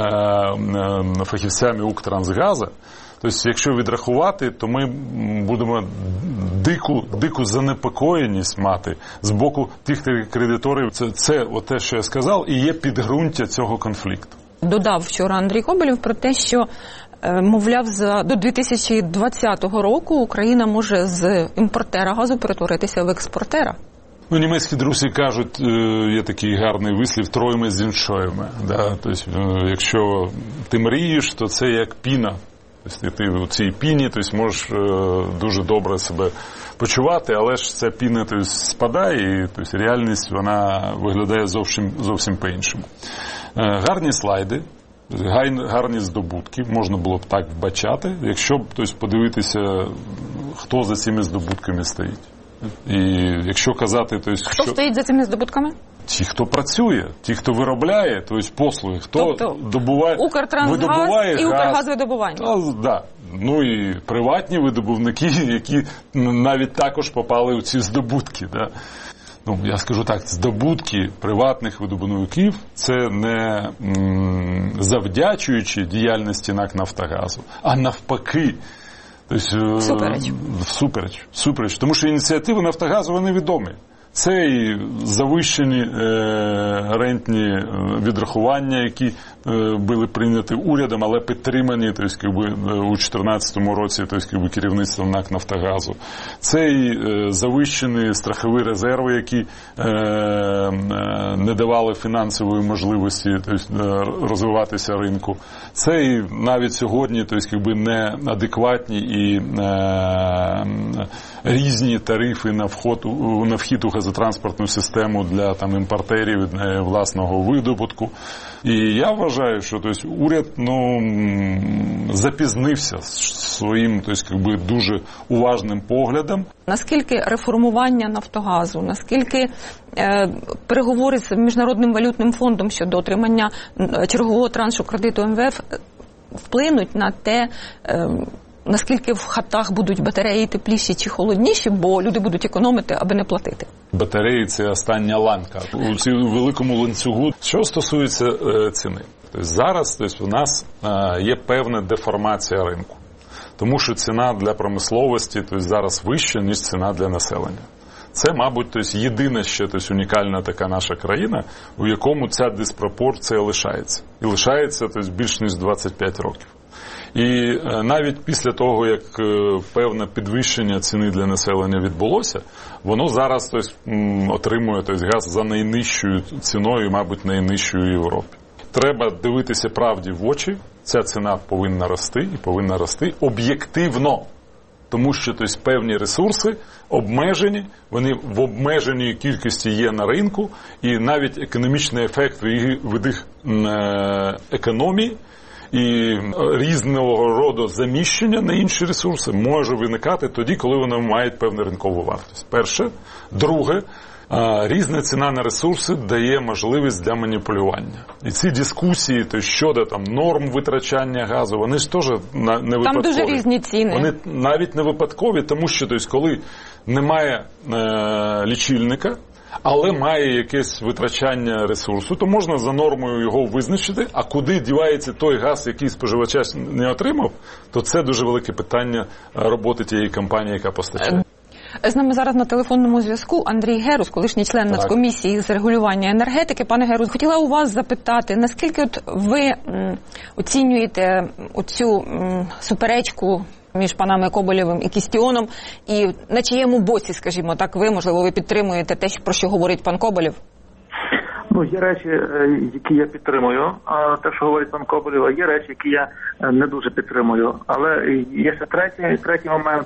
фахівцями Укртрансгазу. Тобто, якщо відрахувати, то ми будемо дику, дику занепокоєність мати з боку тих кредиторів. Це, це от те, що я сказав, і є підґрунтя цього конфлікту. Додав вчора Андрій Коболєв про те, що мовляв, за до дві тисячі двадцятого року Україна може з імпортера газу перетворитися в експортера. Ну, німецькі друзі кажуть, є такий гарний вислів, тройми з іншоями. Да? Тобто, якщо ти мрієш, то це як піна. Тобто, ти у цій піні тобто, можеш дуже добре себе почувати, але ж ця піна тобто, спадає, і тобто, реальність вона виглядає зовсім, зовсім по-іншому. Гарні слайди. Гарні здобутки, можна було б так вбачати, якщо б тобто, подивитися, хто за цими здобутками стоїть. І якщо казати, тобто, хто що... стоїть за цими здобутками? Ті, хто працює, ті, хто виробляє, тобто послуги, хто тобто, добуває, Укртрансгаз і Укргазвидобування. Газ, да. Ну і приватні видобувники, які навіть також попали у ці здобутки, да. Ну, я скажу так, здобутки приватних видобувників – це не м, завдячуючи діяльності НАК «Нафтогазу», а навпаки. Тобто, всупереч. Всупереч. Всупереч. Тому що ініціативи «Нафтогазу» вони відомі. Це і завищені е, рентні відрахування, які е, були прийняті урядом, але підтримані тобто, якби, у дві тисячі чотирнадцятому році тобто, якби, керівництвом НАК «Нафтогазу». Це і е, завищені страхові резерви, які е, е, не давали фінансової можливості тобто, розвиватися ринку. Це і навіть сьогодні тобто, якби, неадекватні і е, різні тарифи на вход, на вхід у газотранспортну систему для там, імпортерів власного видобутку. І я вважаю, що тобто, уряд ну, запізнився своїм тобто, якби, дуже уважним поглядом. Наскільки реформування «Нафтогазу», наскільки е, переговори з Міжнародним валютним фондом щодо отримання чергового траншу кредиту ем ве еф вплинуть на те, е, наскільки в хатах будуть батареї тепліші чи холодніші, бо люди будуть економити, аби не платити? Батареї – це остання ланка у цьому великому ланцюгу. Що стосується е, ціни, тобто зараз тобто, у нас е, є певна деформація ринку, тому що ціна для промисловості тобто, зараз вища, ніж ціна для населення. Це, мабуть, тобто, єдина ще тобто, унікальна така наша країна, у якому ця диспропорція лишається. І лишається тобто, більш ніж двадцять п'ять років. І навіть після того, як певне підвищення ціни для населення відбулося, воно зараз тобто, отримує тобто, газ за найнижчою ціною, мабуть, найнижчою в Європі. Треба дивитися правді в очі, ця ціна повинна рости і повинна рости об'єктивно. Тому що тобто, певні ресурси обмежені, вони в обмеженій кількості є на ринку, і навіть економічний ефект від їх економії і різного роду заміщення на інші ресурси може виникати тоді, коли вони мають певну ринкову вартість. Перше. Друге. Різна ціна на ресурси дає можливість для маніпулювання. І ці дискусії то щодо там, норм витрачання газу, вони ж теж не випадкові. Там дуже різні ціни. Вони навіть не випадкові, тому що тобто, коли немає е, лічильника, але має якесь витрачання ресурсу, то можна за нормою його визначити, а куди дівається той газ, який споживач не отримав, то це дуже велике питання роботи тієї компанії, яка постачає. З нами зараз на телефонному зв'язку Андрій Герус, колишній член Нацкомісії з регулювання енергетики. Пане Герус, хотіла у вас запитати, наскільки от ви м, оцінюєте оцю м, суперечку між панами Коболєвим і Кістіоном, і на чиєму боці, скажімо так, ви, можливо, ви підтримуєте те, про що говорить пан Коболєв? Ну, є речі, які я підтримую, а те, що говорить пан Коболєв, а є речі, які я не дуже підтримую. Але є ще третій, третій момент.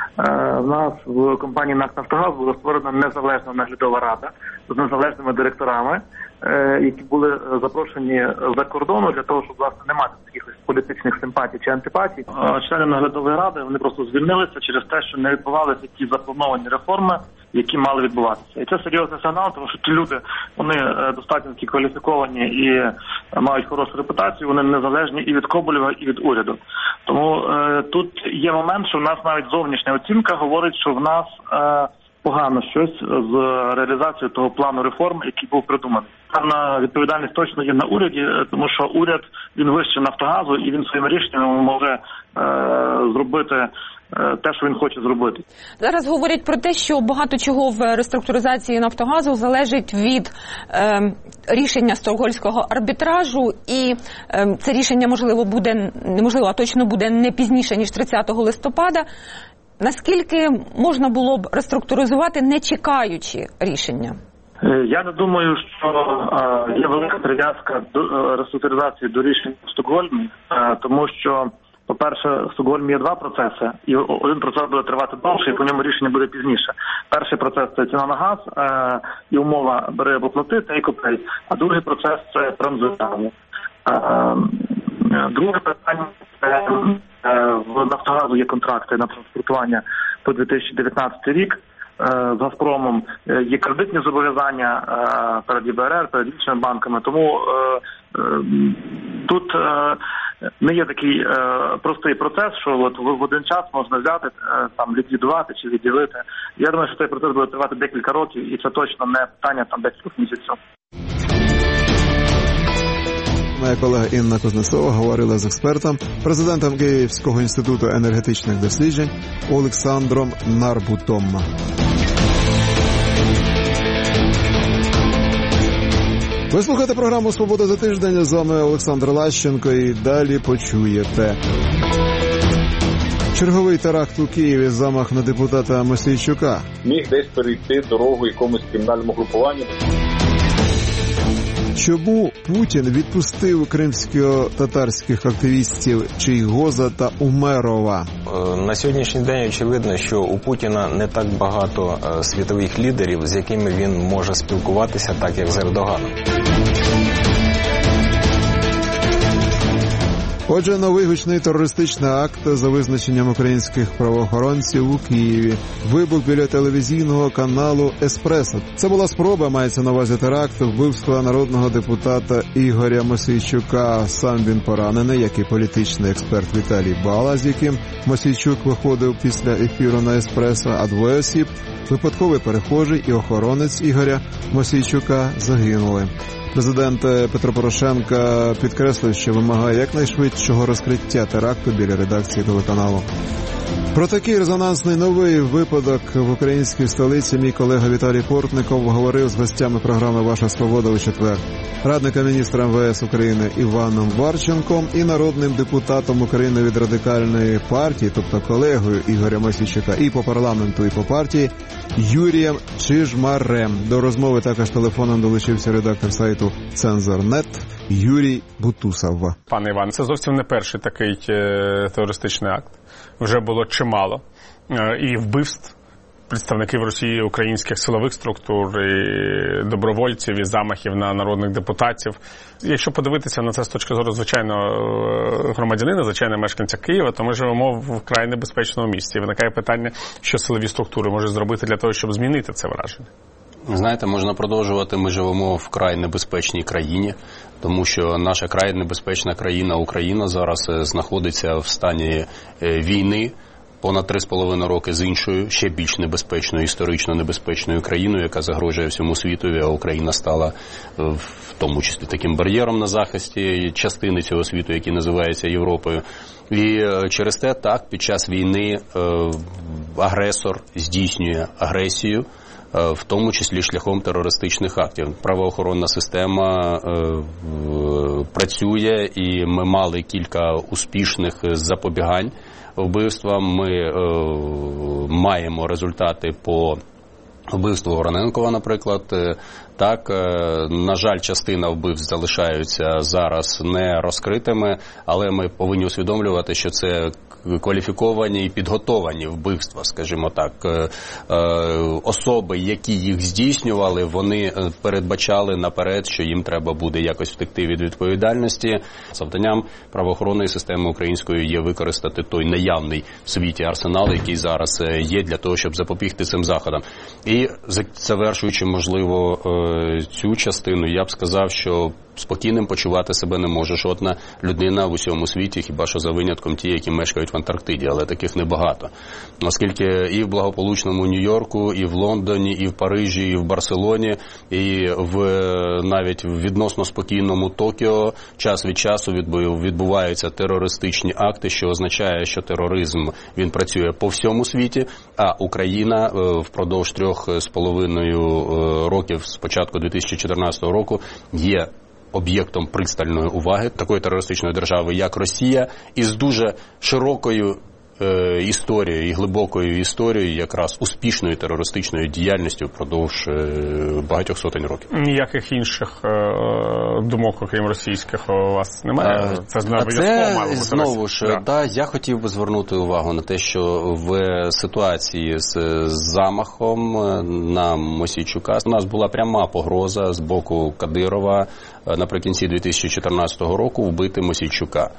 В нас в компанії НАК «Нафтогаз» була створена незалежна наглядова рада з незалежними директорами, які були запрошені за кордону для того, щоб, власне, не мати якихось політичних симпатій чи антипатій. Члени наглядової ради, вони просто звільнилися через те, що не відбувалися ті заплановані реформи, які мали відбуватися. І це серйозний сигнал, тому що ті люди, вони достатньо такі кваліфіковані і мають хорошу репутацію, вони незалежні і від Коболєва, і від уряду. Тому е, тут є момент, що в нас навіть зовнішня оцінка говорить, що в нас е, погано щось з реалізацією того плану реформ, який був придуманий. Певна відповідальність точно є на уряді, тому що уряд, він вище «Нафтогазу», і він своїми рішеннями може е, зробити те, що він хоче зробити. Зараз говорять про те, що багато чого в реструктуризації «Нафтогазу» залежить від е, рішення Стокгольмського арбітражу, і е, це рішення, можливо, буде, неможливо, а точно буде не пізніше, ніж тридцятого листопада. Наскільки можна було б реструктуризувати, не чекаючи рішення? Я не думаю, що е, є велика прив'язка до е, реструктуризації до рішень в Стокгольмі, е, тому що по-перше, в Стокгольмі є два процеси, і один процес буде тривати довше, і по ньому рішення буде пізніше. Перший процес – це ціна на газ, е, і умова «бери або плати», take or pay, а другий процес – це транзитування. Е, друге питання – це е, в «Нафтогазу» є контракти на транспортування по дві тисячі дев'ятнадцятий рік. З «Газпромом» є кредитні зобов'язання перед Є Бе Ер Ер, перед іншими банками, тому тут не є такий простий процес, що от в один час можна взяти, там, ліквідувати чи відділити. Я думаю, що цей процес буде тривати декілька років, і це точно не питання там декількох місяців. Моя колега Інна Кузнецова говорила з експертом, президентом Київського інституту енергетичних досліджень Олександром Нарбутом. Ви слухаєте програму «Свобода за тиждень». З вами Олександр Лащенко, і далі почуєте. Черговий теракт у Києві, замах на депутата Мосійчука. Міг десь перейти дорогу якомусь кримінальному групуванню. Чому Путін відпустив кримсько-татарських активістів Чийгоза та Умерова? На сьогоднішній день очевидно, що у Путіна не так багато світових лідерів, з якими він може спілкуватися, так як з Ердоганом. Отже, новий гучний терористичний акт за визначенням українських правоохоронців у Києві. Вибух біля телевізійного каналу «Еспресо». Це була спроба, мається на увазі теракту, вбивства народного депутата Ігоря Мосійчука. Сам він поранений, як і політичний експерт Віталій Бала, з яким Мосійчук виходив після ефіру на «Еспресо», а двоє осіб, випадковий перехожий і охоронець Ігоря Мосійчука, загинули. Президент Петро Порошенко підкреслив, що вимагає якнайшвидшого розкриття теракту біля редакції телеканалу. Про такий резонансний новий випадок в українській столиці мій колега Віталій Портников говорив з гостями програми «Ваша свобода» у четвер. Радником міністра ем ве ес України Іваном Варченком і народним депутатом України від Радикальної партії, тобто колегою Ігоря Мосійчука і по парламенту, і по партії, Юрієм Чижмарем. До розмови також телефоном долучився редактор сайту «Цензор точка нет» Юрій Бутусов. Пане Іван, це зовсім не перший такий терористичний акт. Вже було чимало і вбивств представників Росії, українських силових структур, і добровольців, і замахів на народних депутатів. Якщо подивитися на це з точки зору звичайного громадянина, звичайного мешканця Києва, то ми живемо в вкрай небезпечному місці. І виникає питання, що силові структури можуть зробити для того, щоб змінити це враження. Знаєте, можна продовжувати. Ми живемо в край небезпечній країні, тому що наша край небезпечна країна Україна зараз знаходиться в стані війни понад три з половиною роки з іншою, ще більш небезпечною, історично небезпечною країною, яка загрожує всьому світові, а Україна стала в тому числі таким бар'єром на захисті частини цього світу, який називається Європою. І через те, так, під час війни агресор здійснює агресію, в тому числі шляхом терористичних актів. Правоохоронна система е, працює, і ми мали кілька успішних запобігань вбивствам. Ми е, маємо результати по вбивству Вороненкова, наприклад. Так, на жаль, частина вбивств залишаються зараз не розкритими, але ми повинні усвідомлювати, що це кваліфіковані і підготовані вбивства, скажімо так. Особи, які їх здійснювали, вони передбачали наперед, що їм треба буде якось втекти від відповідальності. Завданням правоохоронної системи української є використати той наявний в світі арсенал, який зараз є для того, щоб запобігти цим заходам. І завершуючи, можливо, цю частину, я б сказав, що спокійним почувати себе не може жодна людина в усьому світі, хіба що за винятком ті, які мешкають в Антарктиді, але таких небагато. Оскільки і в благополучному Нью-Йорку, і в Лондоні, і в Парижі, і в Барселоні, і в навіть в відносно спокійному Токіо час від часу відбуваються терористичні акти, що означає, що тероризм, він працює по всьому світі, а Україна впродовж трьох з половиною років з початку дві тисячі чотирнадцятого року є об'єктом пристальної уваги такої терористичної держави, як Росія, із дуже широкою е, історією і глибокою історією якраз успішної терористичної діяльністю впродовж е, багатьох сотень років. Ніяких інших е, думок, окрім російських, у вас немає? Це, це знову ж, да. Да, я хотів би звернути увагу на те, що в ситуації з, з замахом на Мосійчука у нас була пряма погроза з боку Кадирова наприкінці дві тисячі чотирнадцятого року вбити Мосійчука.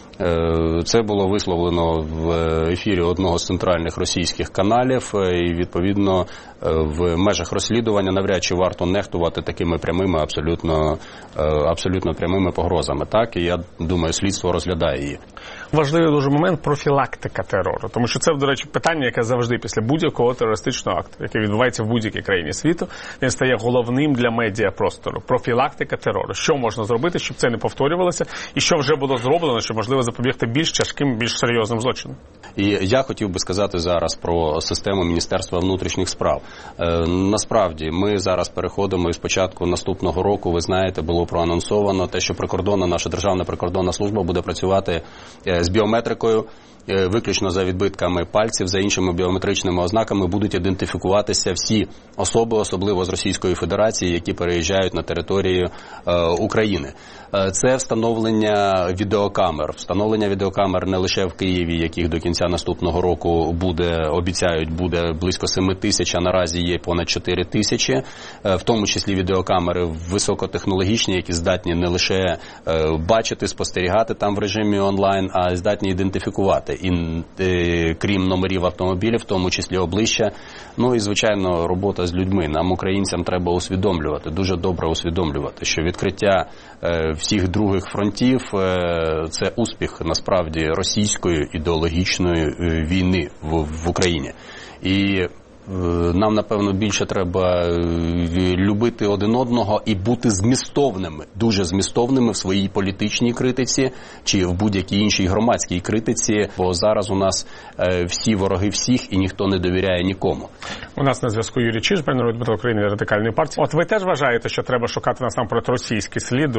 Це було висловлено в ефірі одного з центральних російських каналів, і, відповідно, в межах розслідування навряд чи варто нехтувати такими прямими, абсолютно, абсолютно прямими погрозами. Так, і я думаю, слідство розглядає її. Важливий дуже момент – профілактика терору. Тому що це, до речі, питання, яке завжди після будь-якого терористичного акту, який відбувається в будь-якій країні світу, він стає головним для медіапростору. Профілактика терору. Що можна зробити, щоб це не повторювалося, і що вже було зроблено, щоб, можливо, запобігти більш тяжким, більш серйозним злочинам? І я хотів би сказати зараз про систему Міністерства внутрішніх справ. Е, насправді, ми зараз переходимо, і з початку наступного року, ви знаєте, було проанонсовано те, що прикордонна, наша Державна прикордонна служба буде працювати е, з біометрикою, е, виключно за відбитками пальців, за іншими біометричними ознаками будуть ідентифікуватися всі особи, особливо з Російської Федерації, які переїжджають на територію е, України. Е, це встановлення відеокамер. Встановлення відеокамер не лише в Києві, яких до кінця наступного року буде, обіцяють, буде близько семи тисяч, а наразі є понад чотири тисячі, е, в тому числі відеокамери високотехнологічні, які здатні не лише е, бачити, спостерігати там в режимі онлайн, а здатні ідентифікувати, і, е, крім номерів автомобілів, в тому числі обличчя. Ну і, звичайно, робота з людьми. Нам, українцям, треба усвідомлювати, дуже добре усвідомлювати, що відкриття е, всіх других фронтів е, – це успіх, насправді, російської ідеологічної е, війни в, в Україні. І Нам, напевно, більше треба любити один одного і бути змістовними, дуже змістовними в своїй політичній критиці чи в будь-якій іншій громадській критиці, бо зараз у нас всі вороги всіх і ніхто не довіряє нікому. У нас на зв'язку Юрій Чижмарь, народний депутат України від Радикальної партії. От ви теж вважаєте, що треба шукати насамперед російський слід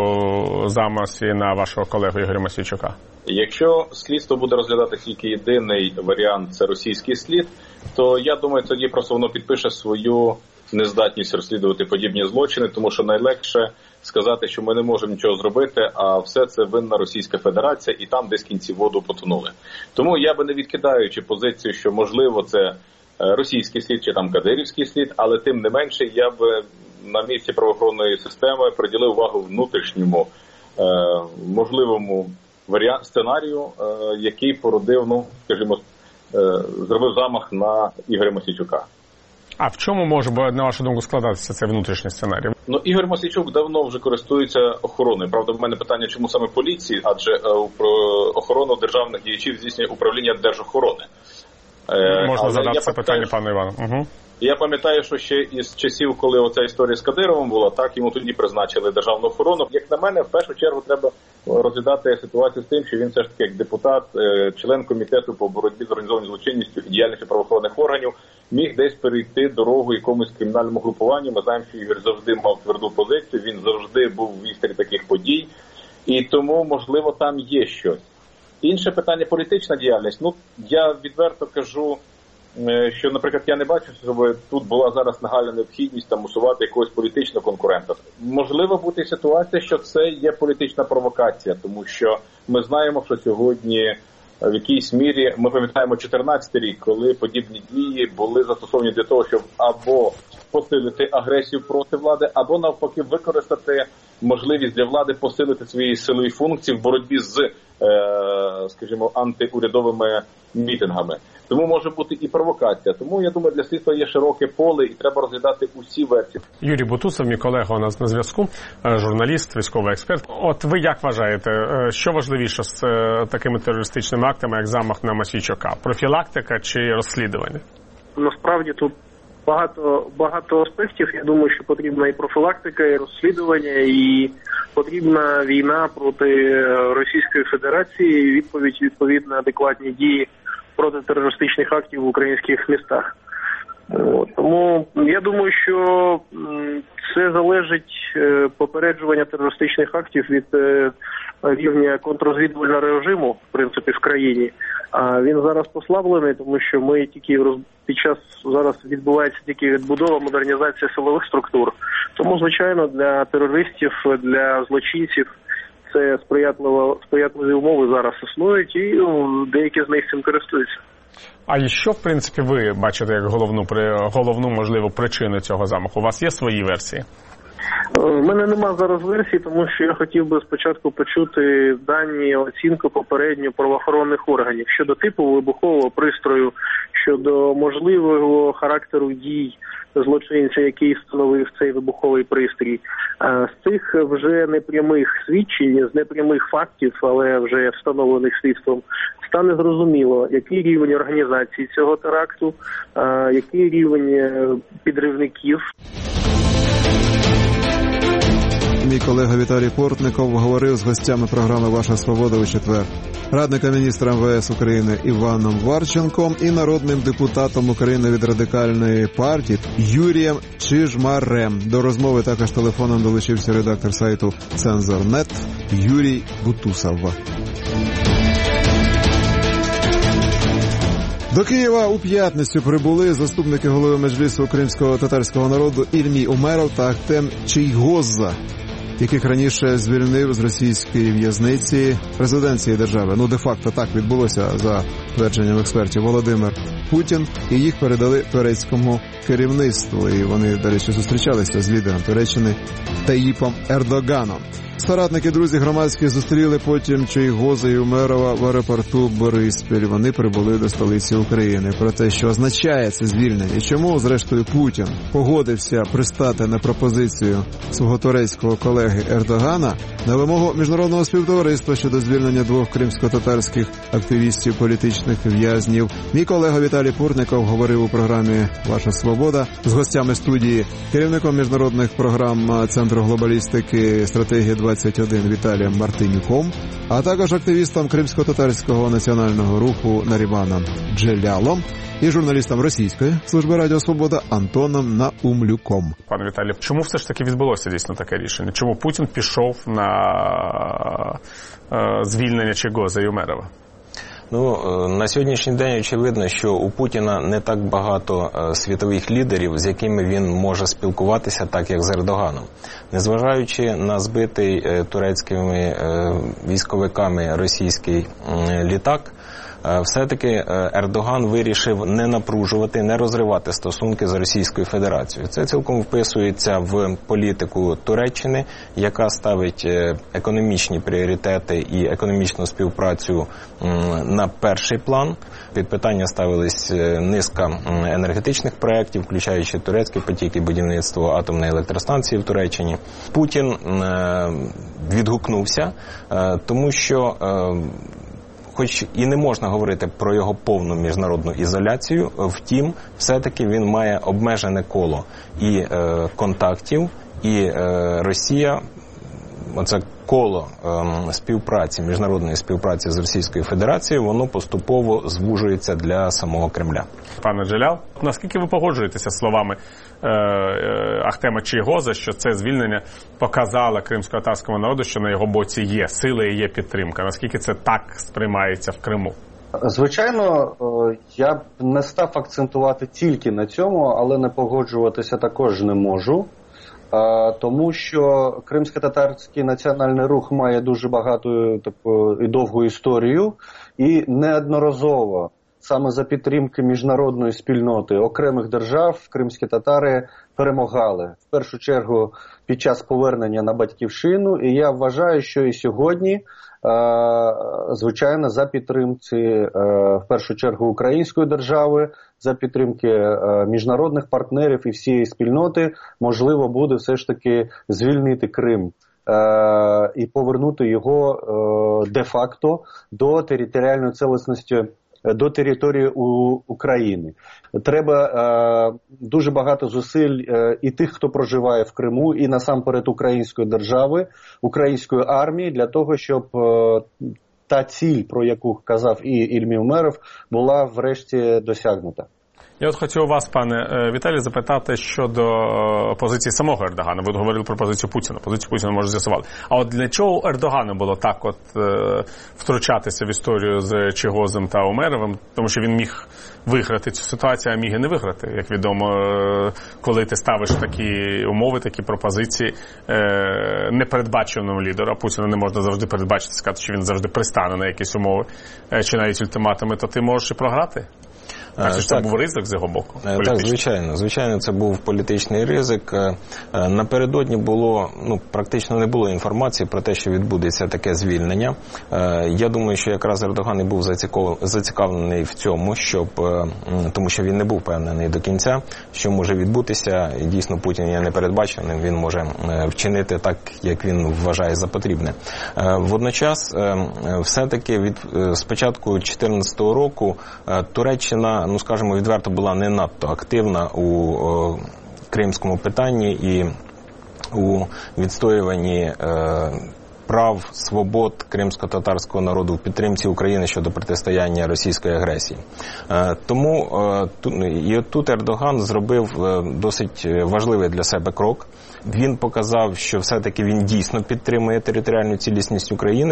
у замисі на вашого колегу Ігоря Мосійчука? Якщо слідство буде розглядати тільки єдиний варіант – це російський слід, то я думаю, тоді просто воно підпише свою нездатність розслідувати подібні злочини, тому що найлегше сказати, що ми не можемо нічого зробити, а все це винна Російська Федерація, і там десь в кінці воду потонули. Тому я би не відкидаючи позицію, що можливо це російський слід чи там кадирівський слід, але тим не менше я б на місці правоохоронної системи приділив увагу внутрішньому е, можливому варіант сценарію, е, який породив, ну, скажімо, е, зробив замах на Ігоря Мосійчука. А в чому може, на вашу думку, складатися цей внутрішній сценарій? Ну, Ігор Мосійчук давно вже користується охороною. Правда, в мене питання, чому саме поліції, адже е, охорону державних діячів здійснює управління держохорони. Е, Можна задати це питання пану Івану. Угу. Я пам'ятаю, що ще із часів, коли оця історія з Кадировим була, так, йому тоді призначили державну охорону. Як на мене, в першу чергу треба розглядати ситуацію з тим, що він все ж таки як депутат, член комітету по боротьбі з організованою злочинністю і діяльністю правоохоронних органів, міг десь перейти дорогу якомусь кримінальному групуванню. Ми знаємо, що Ігор завжди мав тверду позицію, він завжди був в вістрі таких подій, і тому, можливо, там є щось. Інше питання – політична діяльність. Ну, я відверто кажу, що, наприклад, я не бачу, щоб тут була зараз нагальна необхідність там усувати якогось політичного конкурента. Можливо бути ситуація, що це є політична провокація, тому що ми знаємо, що сьогодні в якійсь мірі, ми пам'ятаємо чотирнадцятий рік, коли подібні дії були застосовані для того, щоб або посилити агресію проти влади, або навпаки використати можливість для влади посилити свої силові функції в боротьбі з, е, скажімо, антиурядовими мітингами. Тому може бути і провокація. Тому, я думаю, для слідства є широке поле і треба розглядати усі версії. Юрій Бутусов, мій колега у нас на зв'язку, журналіст, військовий експерт. От ви як вважаєте, що важливіше з такими терористичними актами, як замах на Мосійчука? Профілактика чи розслідування? Насправді тут багато, багато аспектів. Я думаю, що потрібна і профілактика, і розслідування, і потрібна війна проти Російської Федерації, і відповідь, відповідно, адекватні дії проти терористичних актів в українських містах. От. Тому я думаю, що це залежить попереджування терористичних актів від рівня контррозвідувального режиму, в принципі, в країні. А він зараз послаблений, тому що ми тільки роз... під час зараз відбувається тільки відбудова, модернізація силових структур. Тому, звичайно, для терористів, для злочинців це сприятливо, сприятливі умови зараз існують, і ну, деякі з них цим користуються. А і що, в принципі, ви бачите як головну, головну, можливо, причину цього замаху? У вас є свої версії? У мене нема зараз версії, тому що я хотів би спочатку почути дані, оцінку попередню правоохоронних органів щодо типу вибухового пристрою, щодо можливого характеру дій злочинця, який встановив цей вибуховий пристрій. З цих вже непрямих свідчень, з непрямих фактів, але вже встановлених слідством, стане зрозуміло, який рівень організації цього теракту, який рівень підривників. Мій колега Віталій Портников говорив з гостями програми «Ваша свобода» у четвер. Радником міністра ем ве ес України Іваном Варченком і народним депутатом України від Радикальної партії Юрієм Чижмарем. До розмови також телефоном долучився редактор сайту Цензор крапка нет Юрій Бутусов. До Києва у п'ятницю прибули заступники голови Меджлісу кримського татарського народу Ільмій Умеров та Ахтем Чийгоза, яких раніше звільнив з російської в'язниці президент цієї держави. Ну, де-факто так відбулося, за твердженням експертів, Володимир Путін, і їх передали турецькому керівництву. І вони, до речі, зустрічалися з лідером Туреччини Таїпом Ердоганом. Соратники, друзі громадські зустріли потім Чийгоза і Умерова в аеропорту Бориспіль. Вони прибули до столиці України. Про те, що означає це звільнення і чому, зрештою, Путін погодився пристати на пропозицію свого турецького колеги Ердогана на вимогу міжнародного співтовариства щодо звільнення двох кримсько-татарських активістів, політичних в'язнів. Мій колега Віталій Пурников говорив у програмі «Ваша свобода» з гостями студії, керівником міжнародних програм Центру глобалістики «Стратегія двадцять один» Віталієм Мартинюком, а також активістом кримсько-татарського національного руху Наріманом Джелялом і журналістом російської служби Радіо Свобода Антоном Наумлюком. Пане Віталій, чому все ж таки відбулося дійсно таке рішення? Чому Путін пішов на е, звільнення Чийгоза і Умерова? Ну, на сьогоднішній день очевидно, що у Путіна не так багато світових лідерів, з якими він може спілкуватися, так як з Ердоганом. Незважаючи на збитий турецькими військовиками російський літак, все-таки Ердоган вирішив не напружувати, не розривати стосунки з Російською Федерацією. Це цілком вписується в політику Туреччини, яка ставить економічні пріоритети і економічну співпрацю на перший план. Під питання ставились низка енергетичних проєктів, включаючи турецький потік і будівництво атомної електростанції в Туреччині. Путін відгукнувся, тому що хоч і не можна говорити про його повну міжнародну ізоляцію, втім, все-таки він має обмежене коло і е, контактів, і е, Росія, оце коло е, співпраці, міжнародної співпраці з Російською Федерацією, воно поступово звужується для самого Кремля. Пане Джелял, наскільки ви погоджуєтеся з словами е, е, Ахтема Чийгоза, що це звільнення показало кримсько-татарському народу, що на його боці є сила і є підтримка? Наскільки це так сприймається в Криму? Звичайно, я б не став акцентувати тільки на цьому, але не погоджуватися також не можу. Тому що кримсько-татарський національний рух має дуже багату таку і довгу історію, і неодноразово саме за підтримки міжнародної спільноти окремих держав кримські татари перемагали. В першу чергу під час повернення на батьківщину, і я вважаю, що і сьогодні, звичайно, за підтримки в першу чергу української держави, за підтримки міжнародних партнерів і всієї спільноти, можливо буде все ж таки звільнити Крим і повернути його де-факто до територіальної цілісності, до території України. Треба е, дуже багато зусиль е, і тих, хто проживає в Криму, і насамперед української держави, української армії, для того, щоб е, та ціль, про яку казав і Ільмі Умеров, була врешті досягнута. Я от хотів вас, пане Віталій, запитати щодо позиції самого Ердогана. Ви говорили про позицію Путіна. Позицію Путіна, може, з'ясували. А от для чого Ердогану було так от е, втручатися в історію з Чийгозом та Умеровим? Тому що він міг виграти цю ситуацію, а міг і не виграти. Як відомо, е, коли ти ставиш такі умови, такі пропозиції е, непередбаченому лідеру, а Путіна не можна завжди передбачити, сказати, що він завжди пристане на якісь умови е, чи навіть ультиматуми, то ти можеш і програти. Так, це так. Був ризик з його боку? Так, звичайно. Звичайно, це був політичний ризик. Напередодні було, ну, практично не було інформації про те, що відбудеться таке звільнення. Я думаю, що якраз Ердоган і був зацікавлений в цьому, щоб, тому що він не був впевнений до кінця, що може відбутися. І дійсно, Путін є непередбаченим, він може вчинити так, як він вважає за потрібне. Водночас, все-таки від спочатку дві тисячі чотирнадцятого року Туреччина, ну, скажімо, відверто була не надто активна у о, кримському питанні і у відстоюванні е, прав, свобод кримсько-татарського народу в підтримці України щодо протистояння російської агресії. Е, тому е, ту, і от тут Ердоган зробив е, досить важливий для себе крок. Він показав, що все-таки він дійсно підтримує територіальну цілісність України.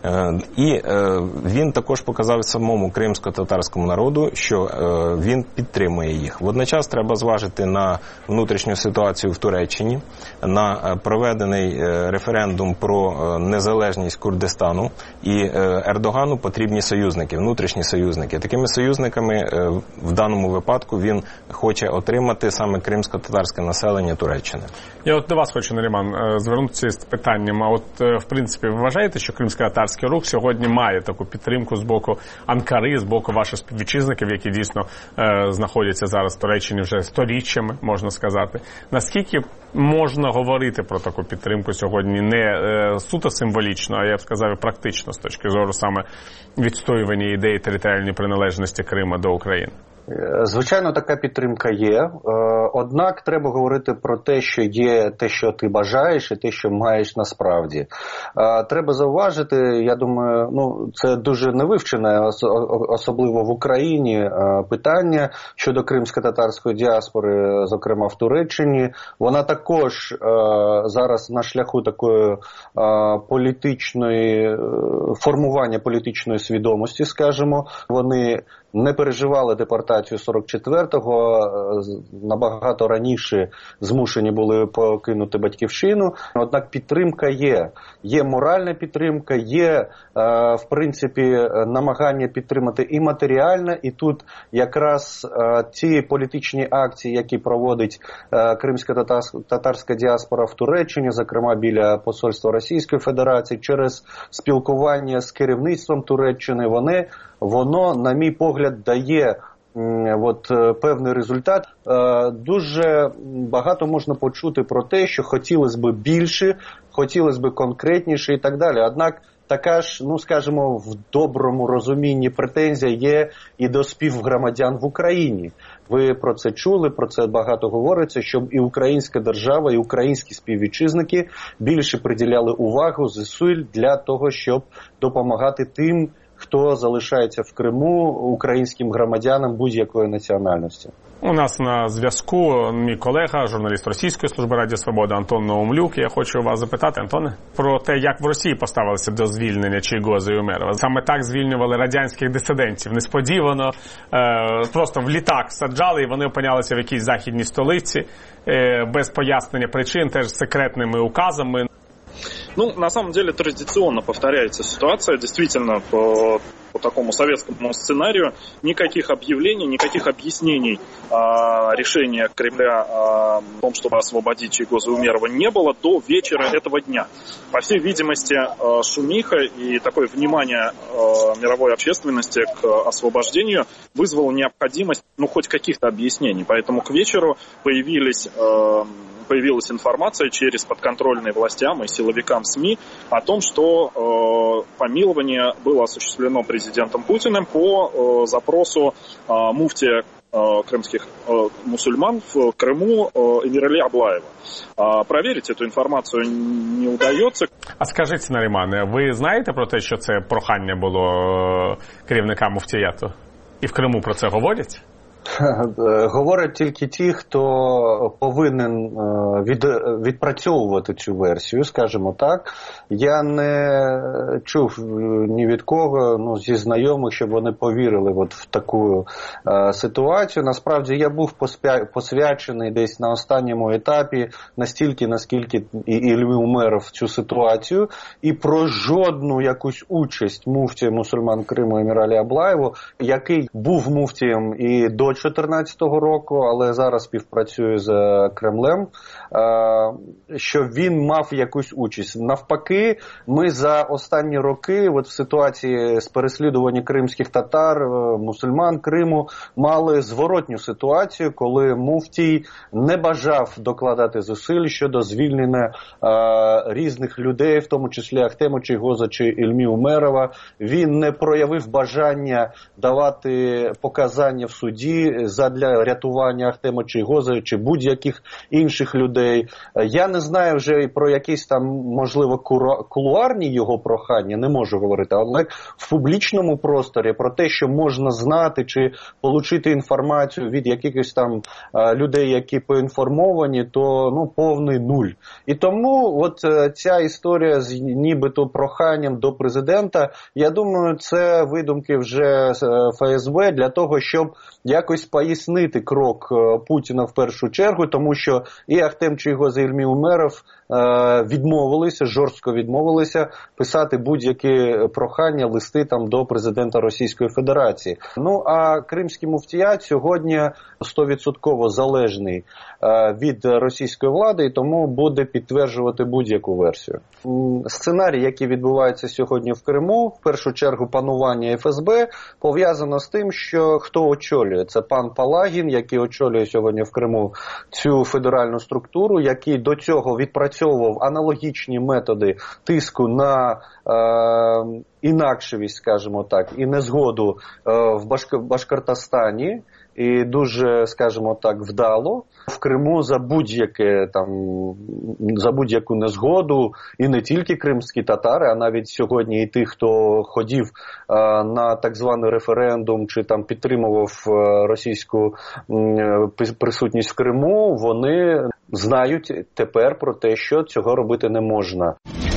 І він також показав самому кримсько-татарському народу, що він підтримує їх. Водночас треба зважити на внутрішню ситуацію в Туреччині, на проведений референдум про незалежність Курдистану, і Ердогану потрібні союзники, внутрішні союзники. Такими союзниками в даному випадку він хоче отримати саме кримсько-татарське населення Туреччини. Я от до вас хочу, Наріман, звернутися з питанням. А от, в принципі, ви вважаєте, що кримсько-татарський рух сьогодні має таку підтримку з боку Анкари, з боку ваших співвітчизників, які дійсно е, знаходяться зараз в Туреччині вже сторіччями, можна сказати. Наскільки можна говорити про таку підтримку сьогодні не е, суто символічно, а я б сказав і практично з точки зору саме відстоювання ідеї територіальної приналежності Криму до України? Звичайно, така підтримка є. Однак треба говорити про те, що є те, що ти бажаєш, і те, що маєш насправді. Треба зауважити, я думаю, ну це дуже невивчене, особливо в Україні, питання щодо кримсько-татарської діаспори, зокрема в Туреччині. Вона також зараз на шляху такої політичної, формування політичної свідомості, скажімо. Вони не переживали депортацію сорок четвертого, набагато раніше змушені були покинути батьківщину. Однак підтримка є. Є моральна підтримка, є, в принципі, намагання підтримати і матеріальне, і тут якраз ті політичні акції, які проводить кримсько-татарська діаспора в Туреччині, зокрема біля посольства Російської Федерації, через спілкування з керівництвом Туреччини, вони воно, на мій погляд, дає от, певний результат. Дуже багато можна почути про те, що хотілося б більше, хотілося б конкретніше і так далі. Однак така ж, ну скажімо, в доброму розумінні претензія є і до співгромадян в Україні. Ви про це чули, про це багато говориться, щоб і українська держава, і українські співвітчизники більше приділяли увагу, зусиль для того, щоб допомагати тим, хто залишається в Криму, українським громадянам будь-якої національності. У нас на зв'язку мій колега, журналіст Російської служби Радіо Свобода Антон Наумлюк. Я хочу вас запитати, Антоне, про те, як в Росії поставилися до звільнення Чийгоза і Умерова. Саме так звільнювали радянських дисидентів. Несподівано, е, просто в літак саджали, і вони опинялися в якійсь західній столиці, е, без пояснення причин, теж секретними указами. Ну, на самом деле, традиционно повторяется ситуация. Действительно, по, по такому советскому сценарию никаких объявлений, никаких объяснений а, решения Кремля а, о том, чтобы освободить Чийгоза и Умерова, не было до вечера этого дня. По всей видимости, а, шумиха и такое внимание а, мировой общественности к освобождению вызвало необходимость, ну, хоть каких-то объяснений. Поэтому к вечеру появились... А, появилась информация через подконтрольные властям и силовикам СМИ о том, что э, помилование было осуществлено президентом Путиным по э, запросу э, муфтия э, крымских э, мусульман в Крыму э, Эмирали Аблаева. Э, проверить эту информацию не удается. А скажіть, Нарімане, ви знаєте про те, що це прохання було керівника муфтіяту? І в Криму про це говорять? Говорять тільки ті, хто повинен від, відпрацьовувати цю версію, скажімо так. Я не чув ні від кого, ну, зі знайомих, щоб вони повірили от в таку е, ситуацію. Насправді я був поспя... посвячений десь на останньому етапі настільки, наскільки і Ільмі Умеров в цю ситуацію, і про жодну якусь участь муфтія мусульман Криму Еміралі Аблаєву, який був муфтієм і до дві тисячі чотирнадцятого року, але зараз співпрацює з Кремлем, що він мав якусь участь. Навпаки, ми за останні роки от в ситуації з переслідування кримських татар, мусульман Криму, мали зворотню ситуацію, коли муфтій не бажав докладати зусиль щодо звільнення різних людей, в тому числі Ахтема Чийгоза чи Ільмі Умерова. Він не проявив бажання давати показання в суді задля рятування Ахтема Чийгоза чи будь-яких інших людей. Я не знаю вже про якісь там, можливо, кулуарні його прохання, не можу говорити, але в публічному просторі про те, що можна знати чи отримати інформацію від якихось там людей, які поінформовані, то ну повний нуль. І тому от ця історія з нібито проханням до президента, я думаю, це видумки вже ФСБ для того, щоб якось якось пояснити крок Путіна в першу чергу, тому що і Ахтем Чийгоз, і Ільмі Умеров відмовилися, жорстко відмовилися писати будь-які прохання, листи там до президента Російської Федерації. Ну, а кримський муфтіят сьогодні сто відсотків залежний від російської влади, і тому буде підтверджувати будь-яку версію. Сценарій, який відбувається сьогодні в Криму, в першу чергу панування еф ес бе, пов'язано з тим, що хто очолює. Це пан Палагін, який очолює сьогодні в Криму цю федеральну структуру, який до цього відпрацьовував аналогічні методи тиску на е, інакшість, скажімо так, і незгоду е, в Башк- Башкортостані, і дуже, скажімо так, вдало в Криму за будь-яке там за будь-яку незгоду, і не тільки кримські татари, а навіть сьогодні і тих, хто ходів е, на так званий референдум чи там підтримував е, російську е, присутність в Криму, вони знають тепер про те, що цього робити не можна.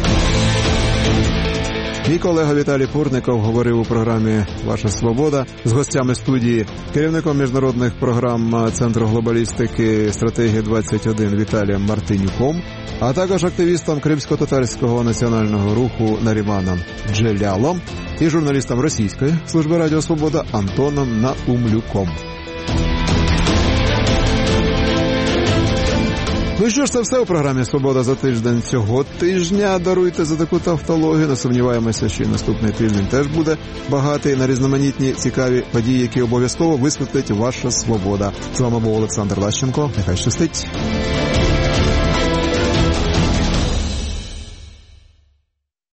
Мій колега Віталій Пурников говорив у програмі «Ваша свобода» з гостями студії, керівником міжнародних програм Центру глобалістики «Стратегія двадцять один» Віталієм Мартинюком, а також активістом Кримсько-татарського національного руху Наріманом Джелялом і журналістом Російської служби Радіо Свобода Антоном Наумлюком. Ну що ж, це все у програмі «Свобода за тиждень» цього тижня. Даруйте за таку тавтологію. Не сумніваємося, що і наступний тиждень теж буде багатий на різноманітні цікаві події, які обов'язково висвітлить ваша свобода. З вами був Олександр Лащенко. Нехай щастить.